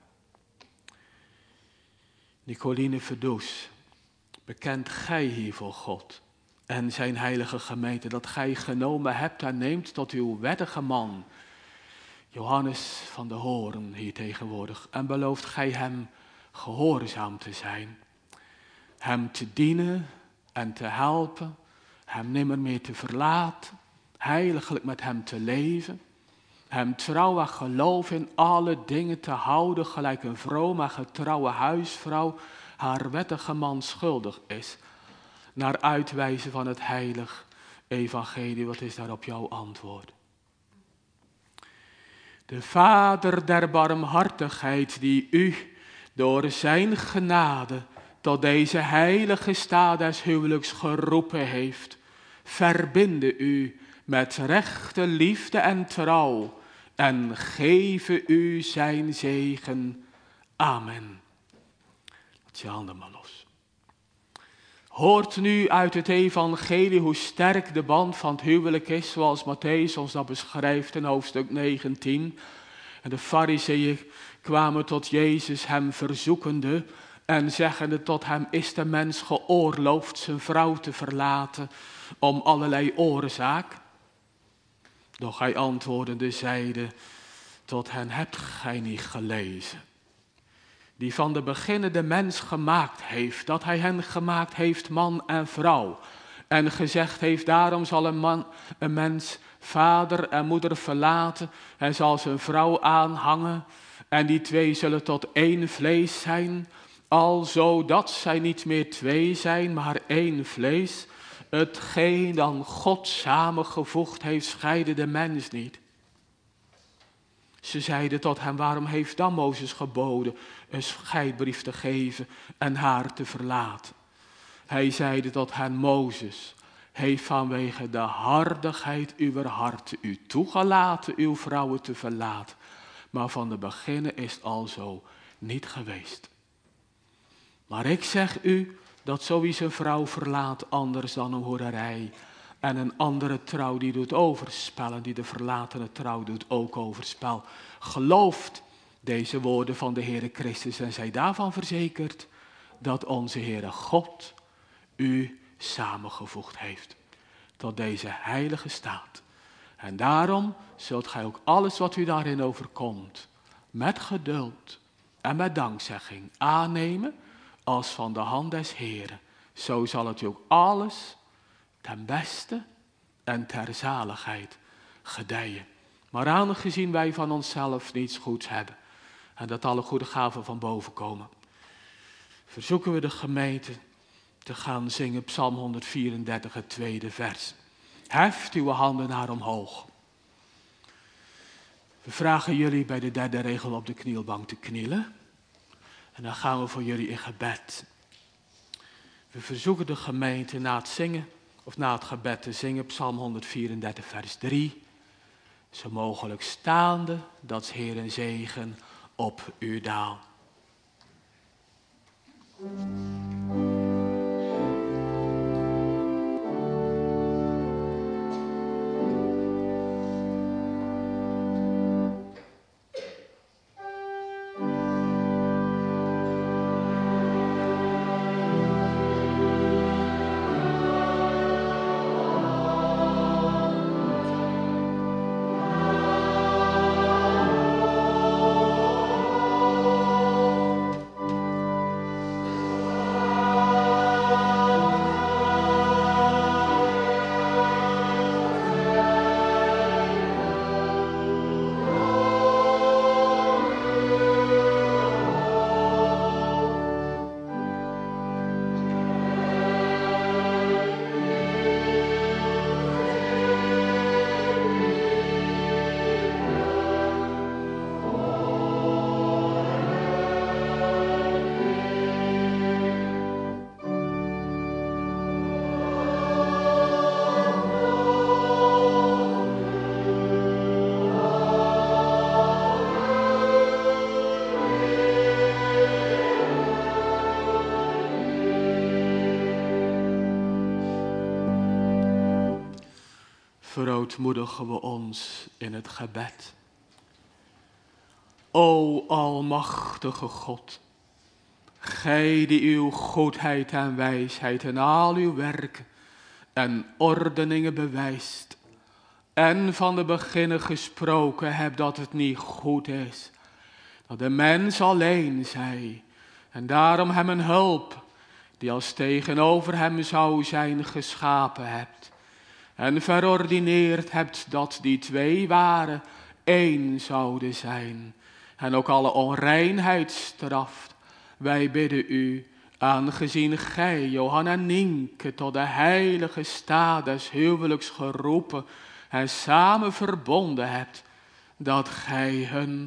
Nicoline Verdoes, bekent gij hier voor God en zijn heilige gemeente, dat gij genomen hebt en neemt tot uw wettige man, Johannes van de Hoorn, hier tegenwoordig, en belooft gij hem gehoorzaam te zijn, hem te dienen en te helpen, hem nimmer meer te verlaten, heiliglijk met hem te leven, hem trouw en geloof in alle dingen te houden, gelijk een vroom en getrouwe huisvrouw haar wettige man schuldig is, naar uitwijzen van het heilig evangelie. Wat is daarop jouw antwoord? De Vader der barmhartigheid, die u door zijn genade tot deze heilige staat des huwelijks geroepen heeft, verbinde u met rechte liefde en trouw en geven u zijn zegen. Amen. Laat je handen maar los. Hoort nu uit het evangelie hoe sterk de band van het huwelijk is, zoals Mattheüs ons dat beschrijft in hoofdstuk 19. En de farizeeën kwamen tot Jezus hem verzoekende en zeggende tot hem: is de mens geoorloofd zijn vrouw te verlaten om allerlei oorzaak? Doch hij antwoordende zeide tot hen: hebt gij niet gelezen, die van de beginne de mens gemaakt heeft, dat hij hen gemaakt heeft man en vrouw, en gezegd heeft: daarom zal een mens vader en moeder verlaten en zal zijn vrouw aanhangen, en die twee zullen tot één vlees zijn, alzo dat zij niet meer twee zijn, maar één vlees. Hetgeen dan God samengevoegd heeft, scheide de mens niet. Ze zeiden tot hem: waarom heeft dan Mozes geboden een scheidbrief te geven en haar te verlaten? Hij zeide tot hen: Mozes heeft vanwege de hardigheid uwer harten u toegelaten uw vrouwen te verlaten, maar van de beginnen is het alzo niet geweest. Maar ik zeg u dat zo wie zijn vrouw verlaat anders dan een hoererij, en een andere trouw die doet overspel, en die de verlatene trouw doet ook overspel, gelooft deze woorden van de Heere Christus en zij daarvan verzekerd dat onze Heere God u samengevoegd heeft tot deze heilige staat. En daarom zult gij ook alles wat u daarin overkomt met geduld en met dankzegging aannemen als van de hand des Heeren. Zo zal het u ook alles ten beste en ter zaligheid gedijen. Maar aangezien wij van onszelf niets goeds hebben en dat alle goede gaven van boven komen, verzoeken we de gemeente te gaan zingen Psalm 134, het tweede vers. Heft uw handen naar omhoog. We vragen jullie bij de derde regel op de knielbank te knielen. En dan gaan we voor jullie in gebed. We verzoeken de gemeente na het zingen of na het gebed te zingen Psalm 134 vers 3. Zo mogelijk staande, dat 's Heeren zegen op u daalt. Verootmoedigen we ons in het gebed. O almachtige God, gij die uw goedheid en wijsheid in al uw werken en ordeningen bewijst, en van de beginnen gesproken hebt dat het niet goed is, dat de mens alleen zij, en daarom hem een hulp, die als tegenover hem zou zijn, geschapen hebt. En verordineerd hebt dat die twee waren één zouden zijn en ook alle onreinheid straft. Wij bidden u, aangezien gij, Johanna en Nienke, tot de heilige staat des huwelijks geroepen en samen verbonden hebt, dat gij hun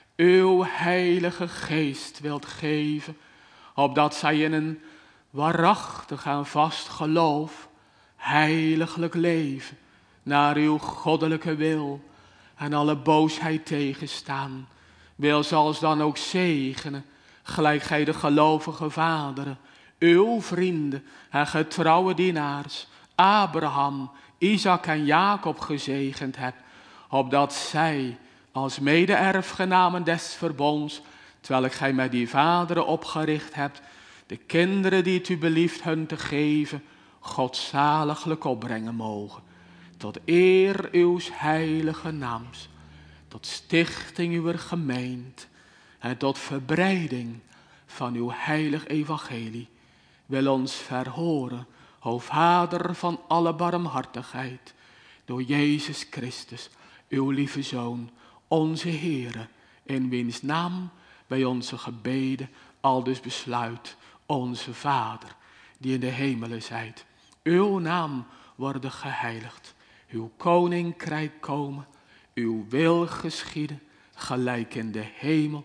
uw heilige geest wilt geven, opdat zij in een waarachtig en vast geloof heiliglijk leven, naar uw goddelijke wil en alle boosheid tegenstaan. Wil ze ons dan ook zegenen, gelijk gij de gelovige vaderen, uw vrienden en getrouwe dienaars, Abraham, Isaac en Jacob gezegend hebt, opdat zij als mede-erfgenamen des verbonds, terwijl gij met die vaderen opgericht hebt, de kinderen die het u belieft hun te geven, godzaliglijk opbrengen mogen, tot eer uws heilige naams, tot stichting uw gemeente en tot verbreiding van uw heilig evangelie. Wil ons verhoren, o Vader van alle barmhartigheid, door Jezus Christus, uw lieve Zoon, onze Heere, in wiens naam wij onze gebeden aldus besluit, onze Vader, die in de hemelen zijt. Uw naam worden geheiligd, uw koninkrijk komen, uw wil geschieden, gelijk in de hemel,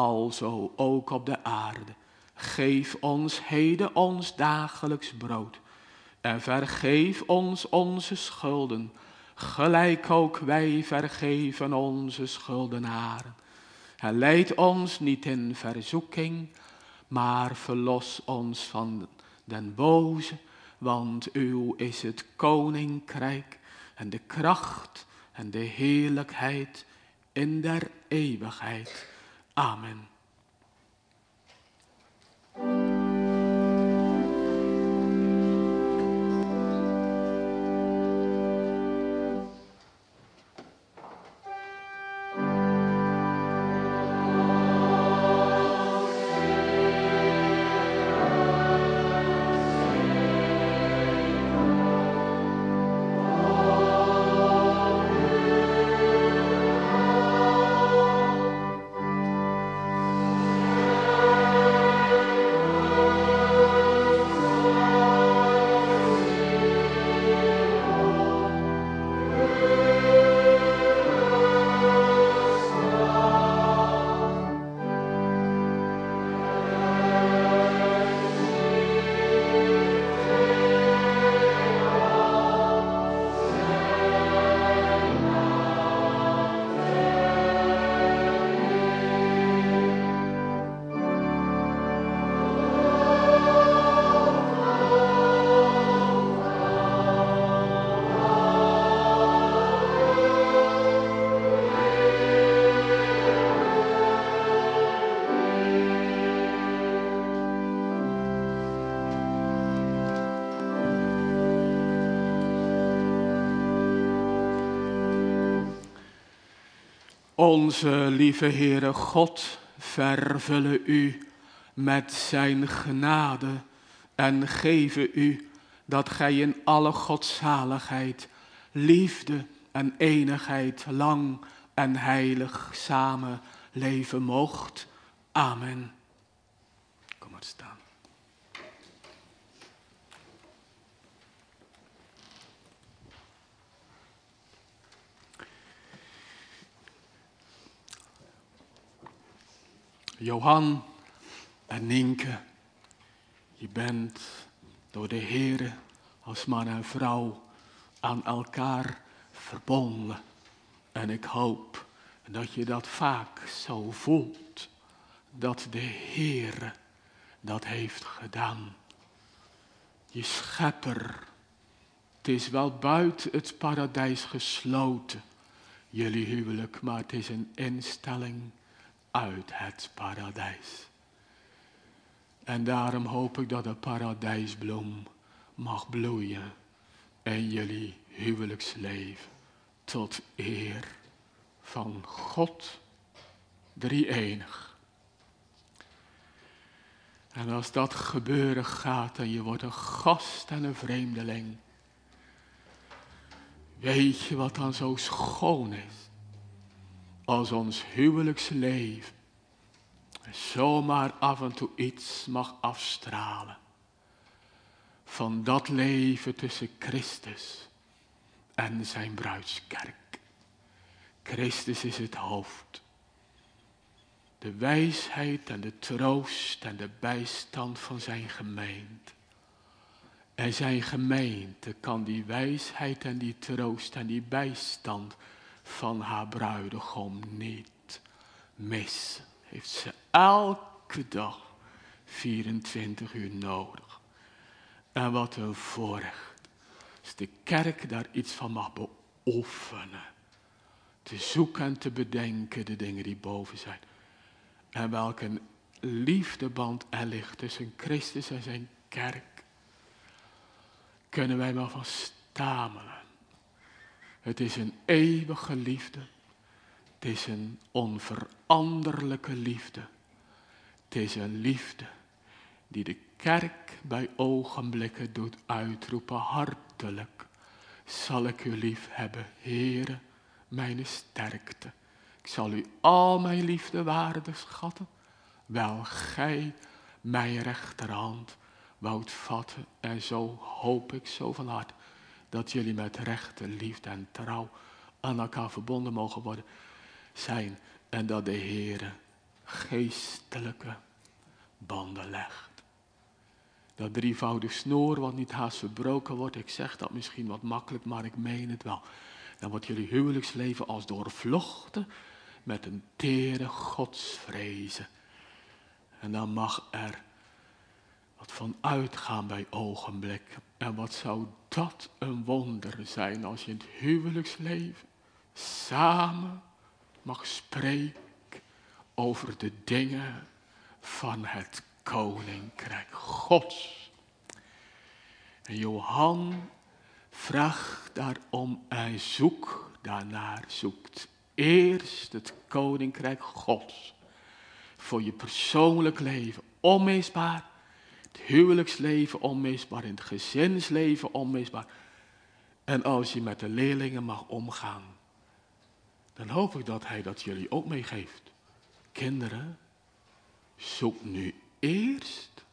alzo ook op de aarde. Geef ons heden ons dagelijks brood en vergeef ons onze schulden, gelijk ook wij vergeven onze schuldenaren. En leid ons niet in verzoeking, maar verlos ons van den boze, want uw is het koninkrijk en de kracht en de heerlijkheid in der eeuwigheid. Amen. Onze lieve Heere God vervullen u met zijn genade en geven u dat gij in alle godzaligheid, liefde en eenigheid lang en heilig samen leven moogt. Amen. Kom maar staan. Johan en Nienke, je bent door de Heere als man en vrouw aan elkaar verbonden. En ik hoop dat je dat vaak zo voelt, dat de Heere dat heeft gedaan. Je schepper, het is wel buiten het paradijs gesloten, jullie huwelijk, maar het is een instelling uit het paradijs. En daarom hoop ik dat de paradijsbloem mag bloeien in jullie huwelijksleven tot eer van God, drie-enig. En als dat gebeuren gaat en je wordt een gast en een vreemdeling, weet je wat dan zo schoon is? als ons huwelijksleven zomaar af en toe iets mag afstralen van dat leven tussen Christus en zijn bruidskerk. Christus is het hoofd. De wijsheid en de troost en de bijstand van zijn gemeente. En zijn gemeente kan die wijsheid en die troost en die bijstand van haar bruidegom niet missen. Heeft ze elke dag 24 uur nodig. En wat een voorrecht. Als de kerk daar iets van mag beoefenen. Te zoeken en te bedenken de dingen die boven zijn. En welke liefdeband er ligt tussen Christus en zijn kerk. Kunnen wij maar van stamelen. Het is een eeuwige liefde. Het is een onveranderlijke liefde. Het is een liefde die de kerk bij ogenblikken doet uitroepen. Hartelijk zal ik u lief hebben, Heere, mijn sterkte. Ik zal u al mijn liefde waardig schatten. Wel gij mijn rechterhand woudt vatten. En zo hoop ik zo van harte dat jullie met rechte liefde en trouw aan elkaar verbonden mogen worden zijn. En dat de Heere geestelijke banden legt. Dat drievoudig snoer wat niet haast verbroken wordt. Ik zeg dat misschien wat makkelijk, maar ik meen het wel. Dan wordt jullie huwelijksleven als doorvlochten met een tere godsvrezen. En dan mag er wat van uitgaan bij ogenblik. En wat zou dat een wonder zijn als je in het huwelijksleven samen mag spreken over de dingen van het Koninkrijk Gods. En Johan vraagt daarom en zoekt eerst het Koninkrijk Gods. Voor je persoonlijk leven onmisbaar. Het huwelijksleven onmisbaar. In het gezinsleven onmisbaar. En als je met de leerlingen mag omgaan. Dan hoop ik dat hij dat jullie ook meegeeft. Kinderen, zoek nu eerst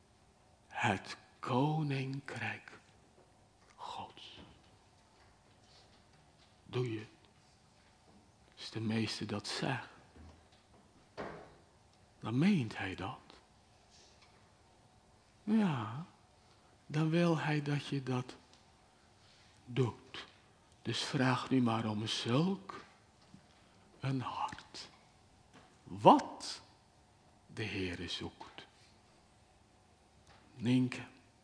het Koninkrijk Gods. Doe je het? Als de meester dat zegt, dan meent hij dat. Ja, dan wil hij dat je dat doet. Dus vraag nu maar om zulk een hart. Wat de Heere zoekt. Nienke.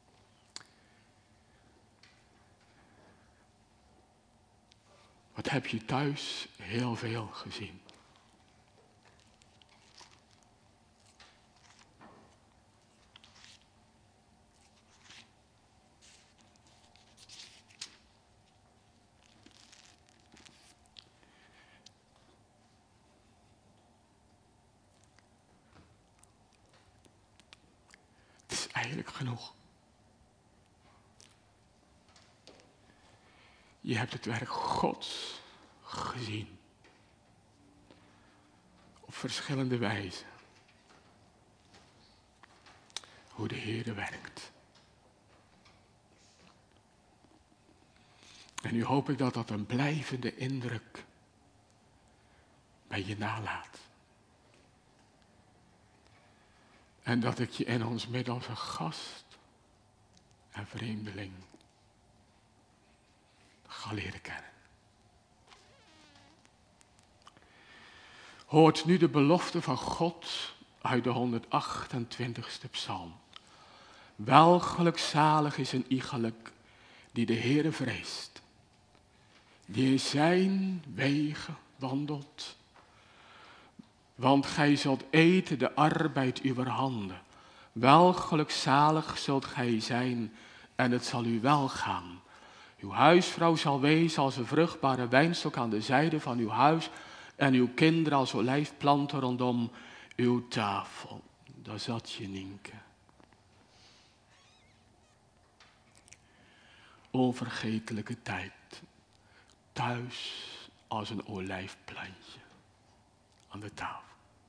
Wat heb je thuis heel veel gezien? Het is eigenlijk genoeg. Je hebt het werk Gods gezien. Op verschillende wijzen. Hoe de Heere werkt. En nu hoop ik dat dat een blijvende indruk bij je nalaat. En dat ik je in ons midden als een gast en vreemdeling ga leren kennen. Hoort nu de belofte van God uit de 128ste psalm. Wel gelukzalig is een iegelijk die de Heere vreest. Die in zijn wegen wandelt. Want gij zult eten de arbeid uwer handen. Wel gelukzalig zult gij zijn en het zal u wel gaan. Uw huisvrouw zal wezen als een vruchtbare wijnstok aan de zijde van uw huis. En uw kinderen als olijfplanten rondom uw tafel. Daar zat je, Nienke. Onvergetelijke tijd. Thuis als een olijfplantje. aan de tafel.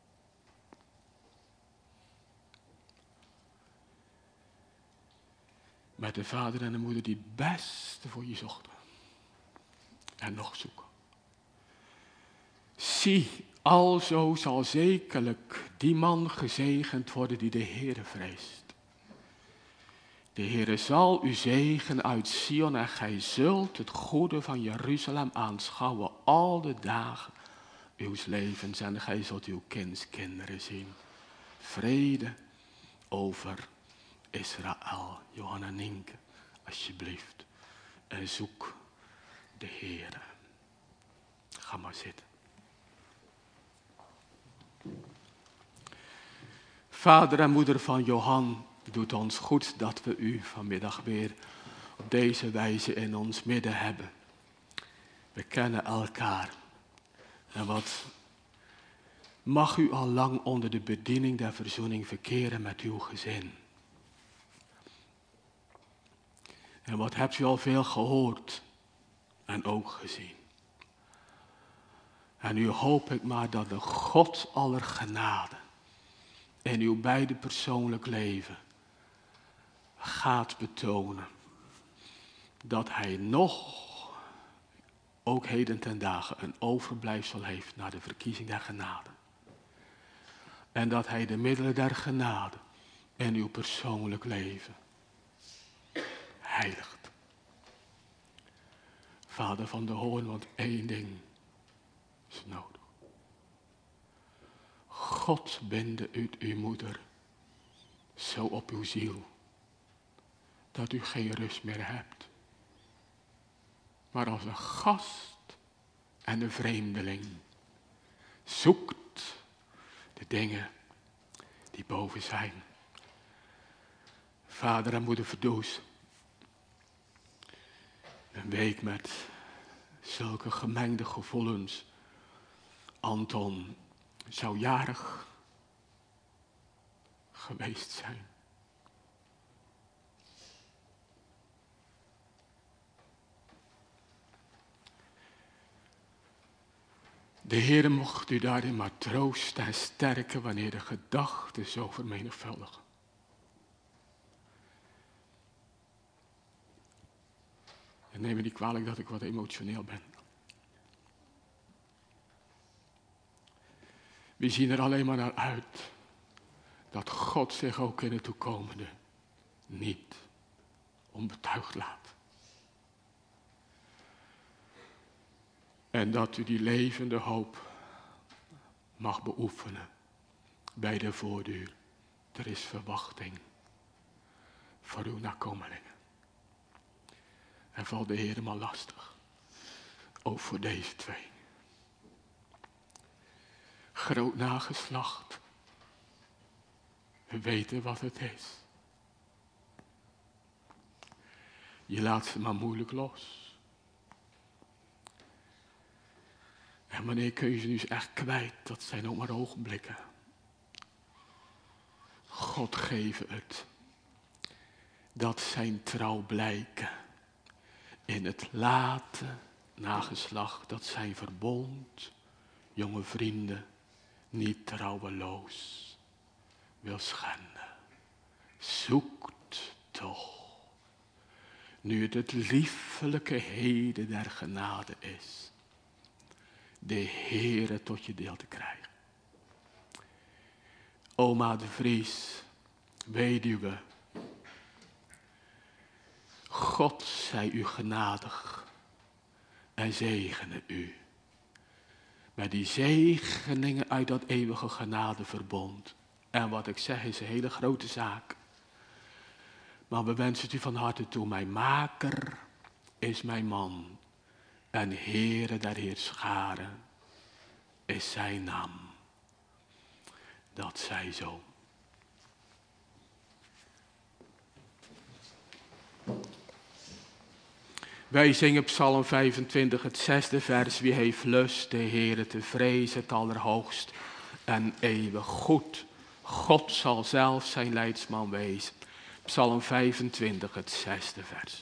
Met de vader en de moeder die het beste voor je zochten. En nog zoeken. Zie, alzo zal zekerlijk die man gezegend worden die de Heere vreest. De Heere zal u zegenen uit Sion en gij zult het goede van Jeruzalem aanschouwen al de dagen uw levens en gij zult uw kindskinderen zien. Vrede over Israël. Johanna Nienke, alsjeblieft. En zoek de Heere. Ga maar zitten. Vader en moeder van Johan, doet ons goed dat we u vanmiddag weer op deze wijze in ons midden hebben. We kennen elkaar. En wat mag u al lang onder de bediening der verzoening verkeren met uw gezin. En wat hebt u al veel gehoord en ook gezien. En nu hoop ik maar dat de God aller genade in uw beide persoonlijk leven gaat betonen dat hij nog, ook heden ten dagen, een overblijfsel heeft naar de verkiezing der genade. En dat hij de middelen der genade in uw persoonlijk leven heiligt. Vader van de Hoorn, want één ding is nodig. God binde uit uw moeder zo op uw ziel, dat u geen rust meer hebt. Maar als een gast en een vreemdeling zoekt de dingen die boven zijn. Vader en moeder Verdoes, een week met zulke gemengde gevoelens. Anton zou jarig geweest zijn. De Heere mocht u daarin maar troosten en sterken wanneer de gedachten zo vermenigvuldigen. En neem me niet kwalijk dat ik wat emotioneel ben. We zien er alleen maar naar uit dat God zich ook in het toekomende niet onbetuigd laat. En dat u die levende hoop mag beoefenen bij de voordeur. Er is verwachting voor uw nakomelingen. En valt de Heer maar lastig. Ook voor deze twee. Groot nageslacht. We weten wat het is. Je laat ze maar moeilijk los. En wanneer kun je ze nu eens echt kwijt? Dat zijn ook maar ogenblikken. God geven het. Dat zijn trouw blijken. In het late nageslacht. Dat zijn verbond. Jonge vrienden. Niet trouweloos. Wil schenden. Zoekt toch. Nu het liefelijke heden der genade is. De Heere tot je deel te krijgen. Oma de Vries, weduwe. God zij u genadig en zegene u. Met die zegeningen uit dat eeuwige genadeverbond. En wat ik zeg is een hele grote zaak. Maar we wensen het u van harte toe. Mijn maker is mijn man. En Heere der Heerscharen is zijn naam. Dat zij zo. Wij zingen Psalm 25, het 6e vers. Wie heeft lust de Heere te vrezen, het allerhoogst en eeuwig goed. God zal zelf zijn leidsman wezen. Psalm 25, het 6e vers.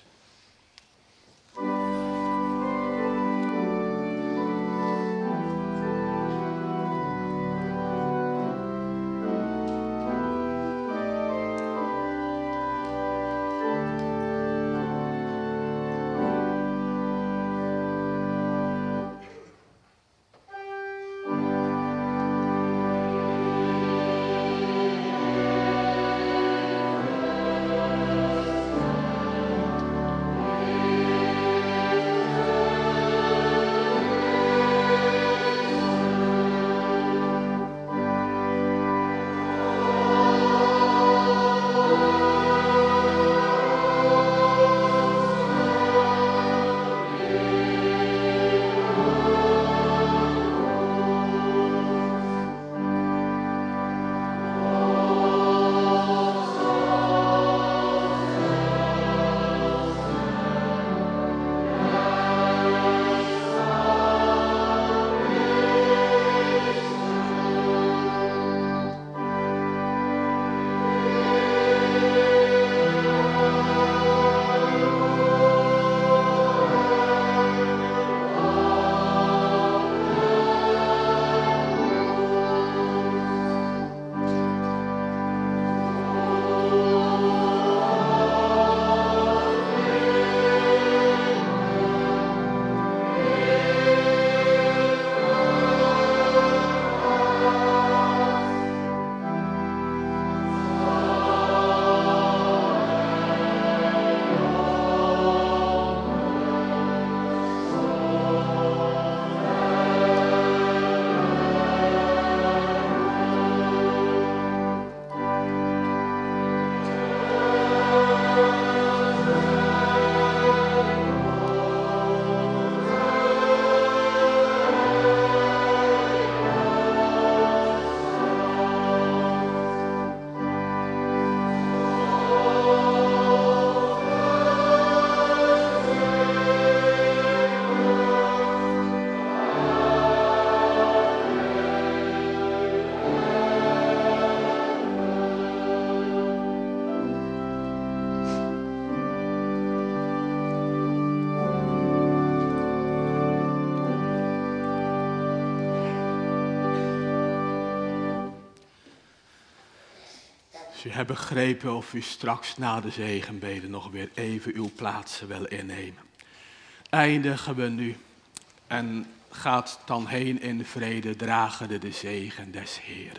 Als u hebt begrepen of u straks na de zegenbeden nog weer even uw plaatsen wil innemen. Eindigen we nu en gaat dan heen in vrede, dragende de zegen des Heeren.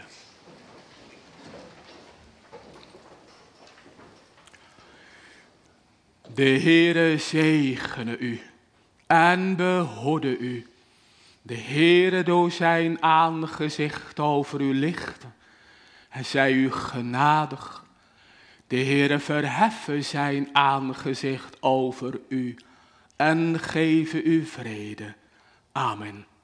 De Heere zegene u en behoede u. De Heere door zijn aangezicht over u lichten en zij u genadig. De Heere verheffen zijn aangezicht over u en geven u vrede. Amen.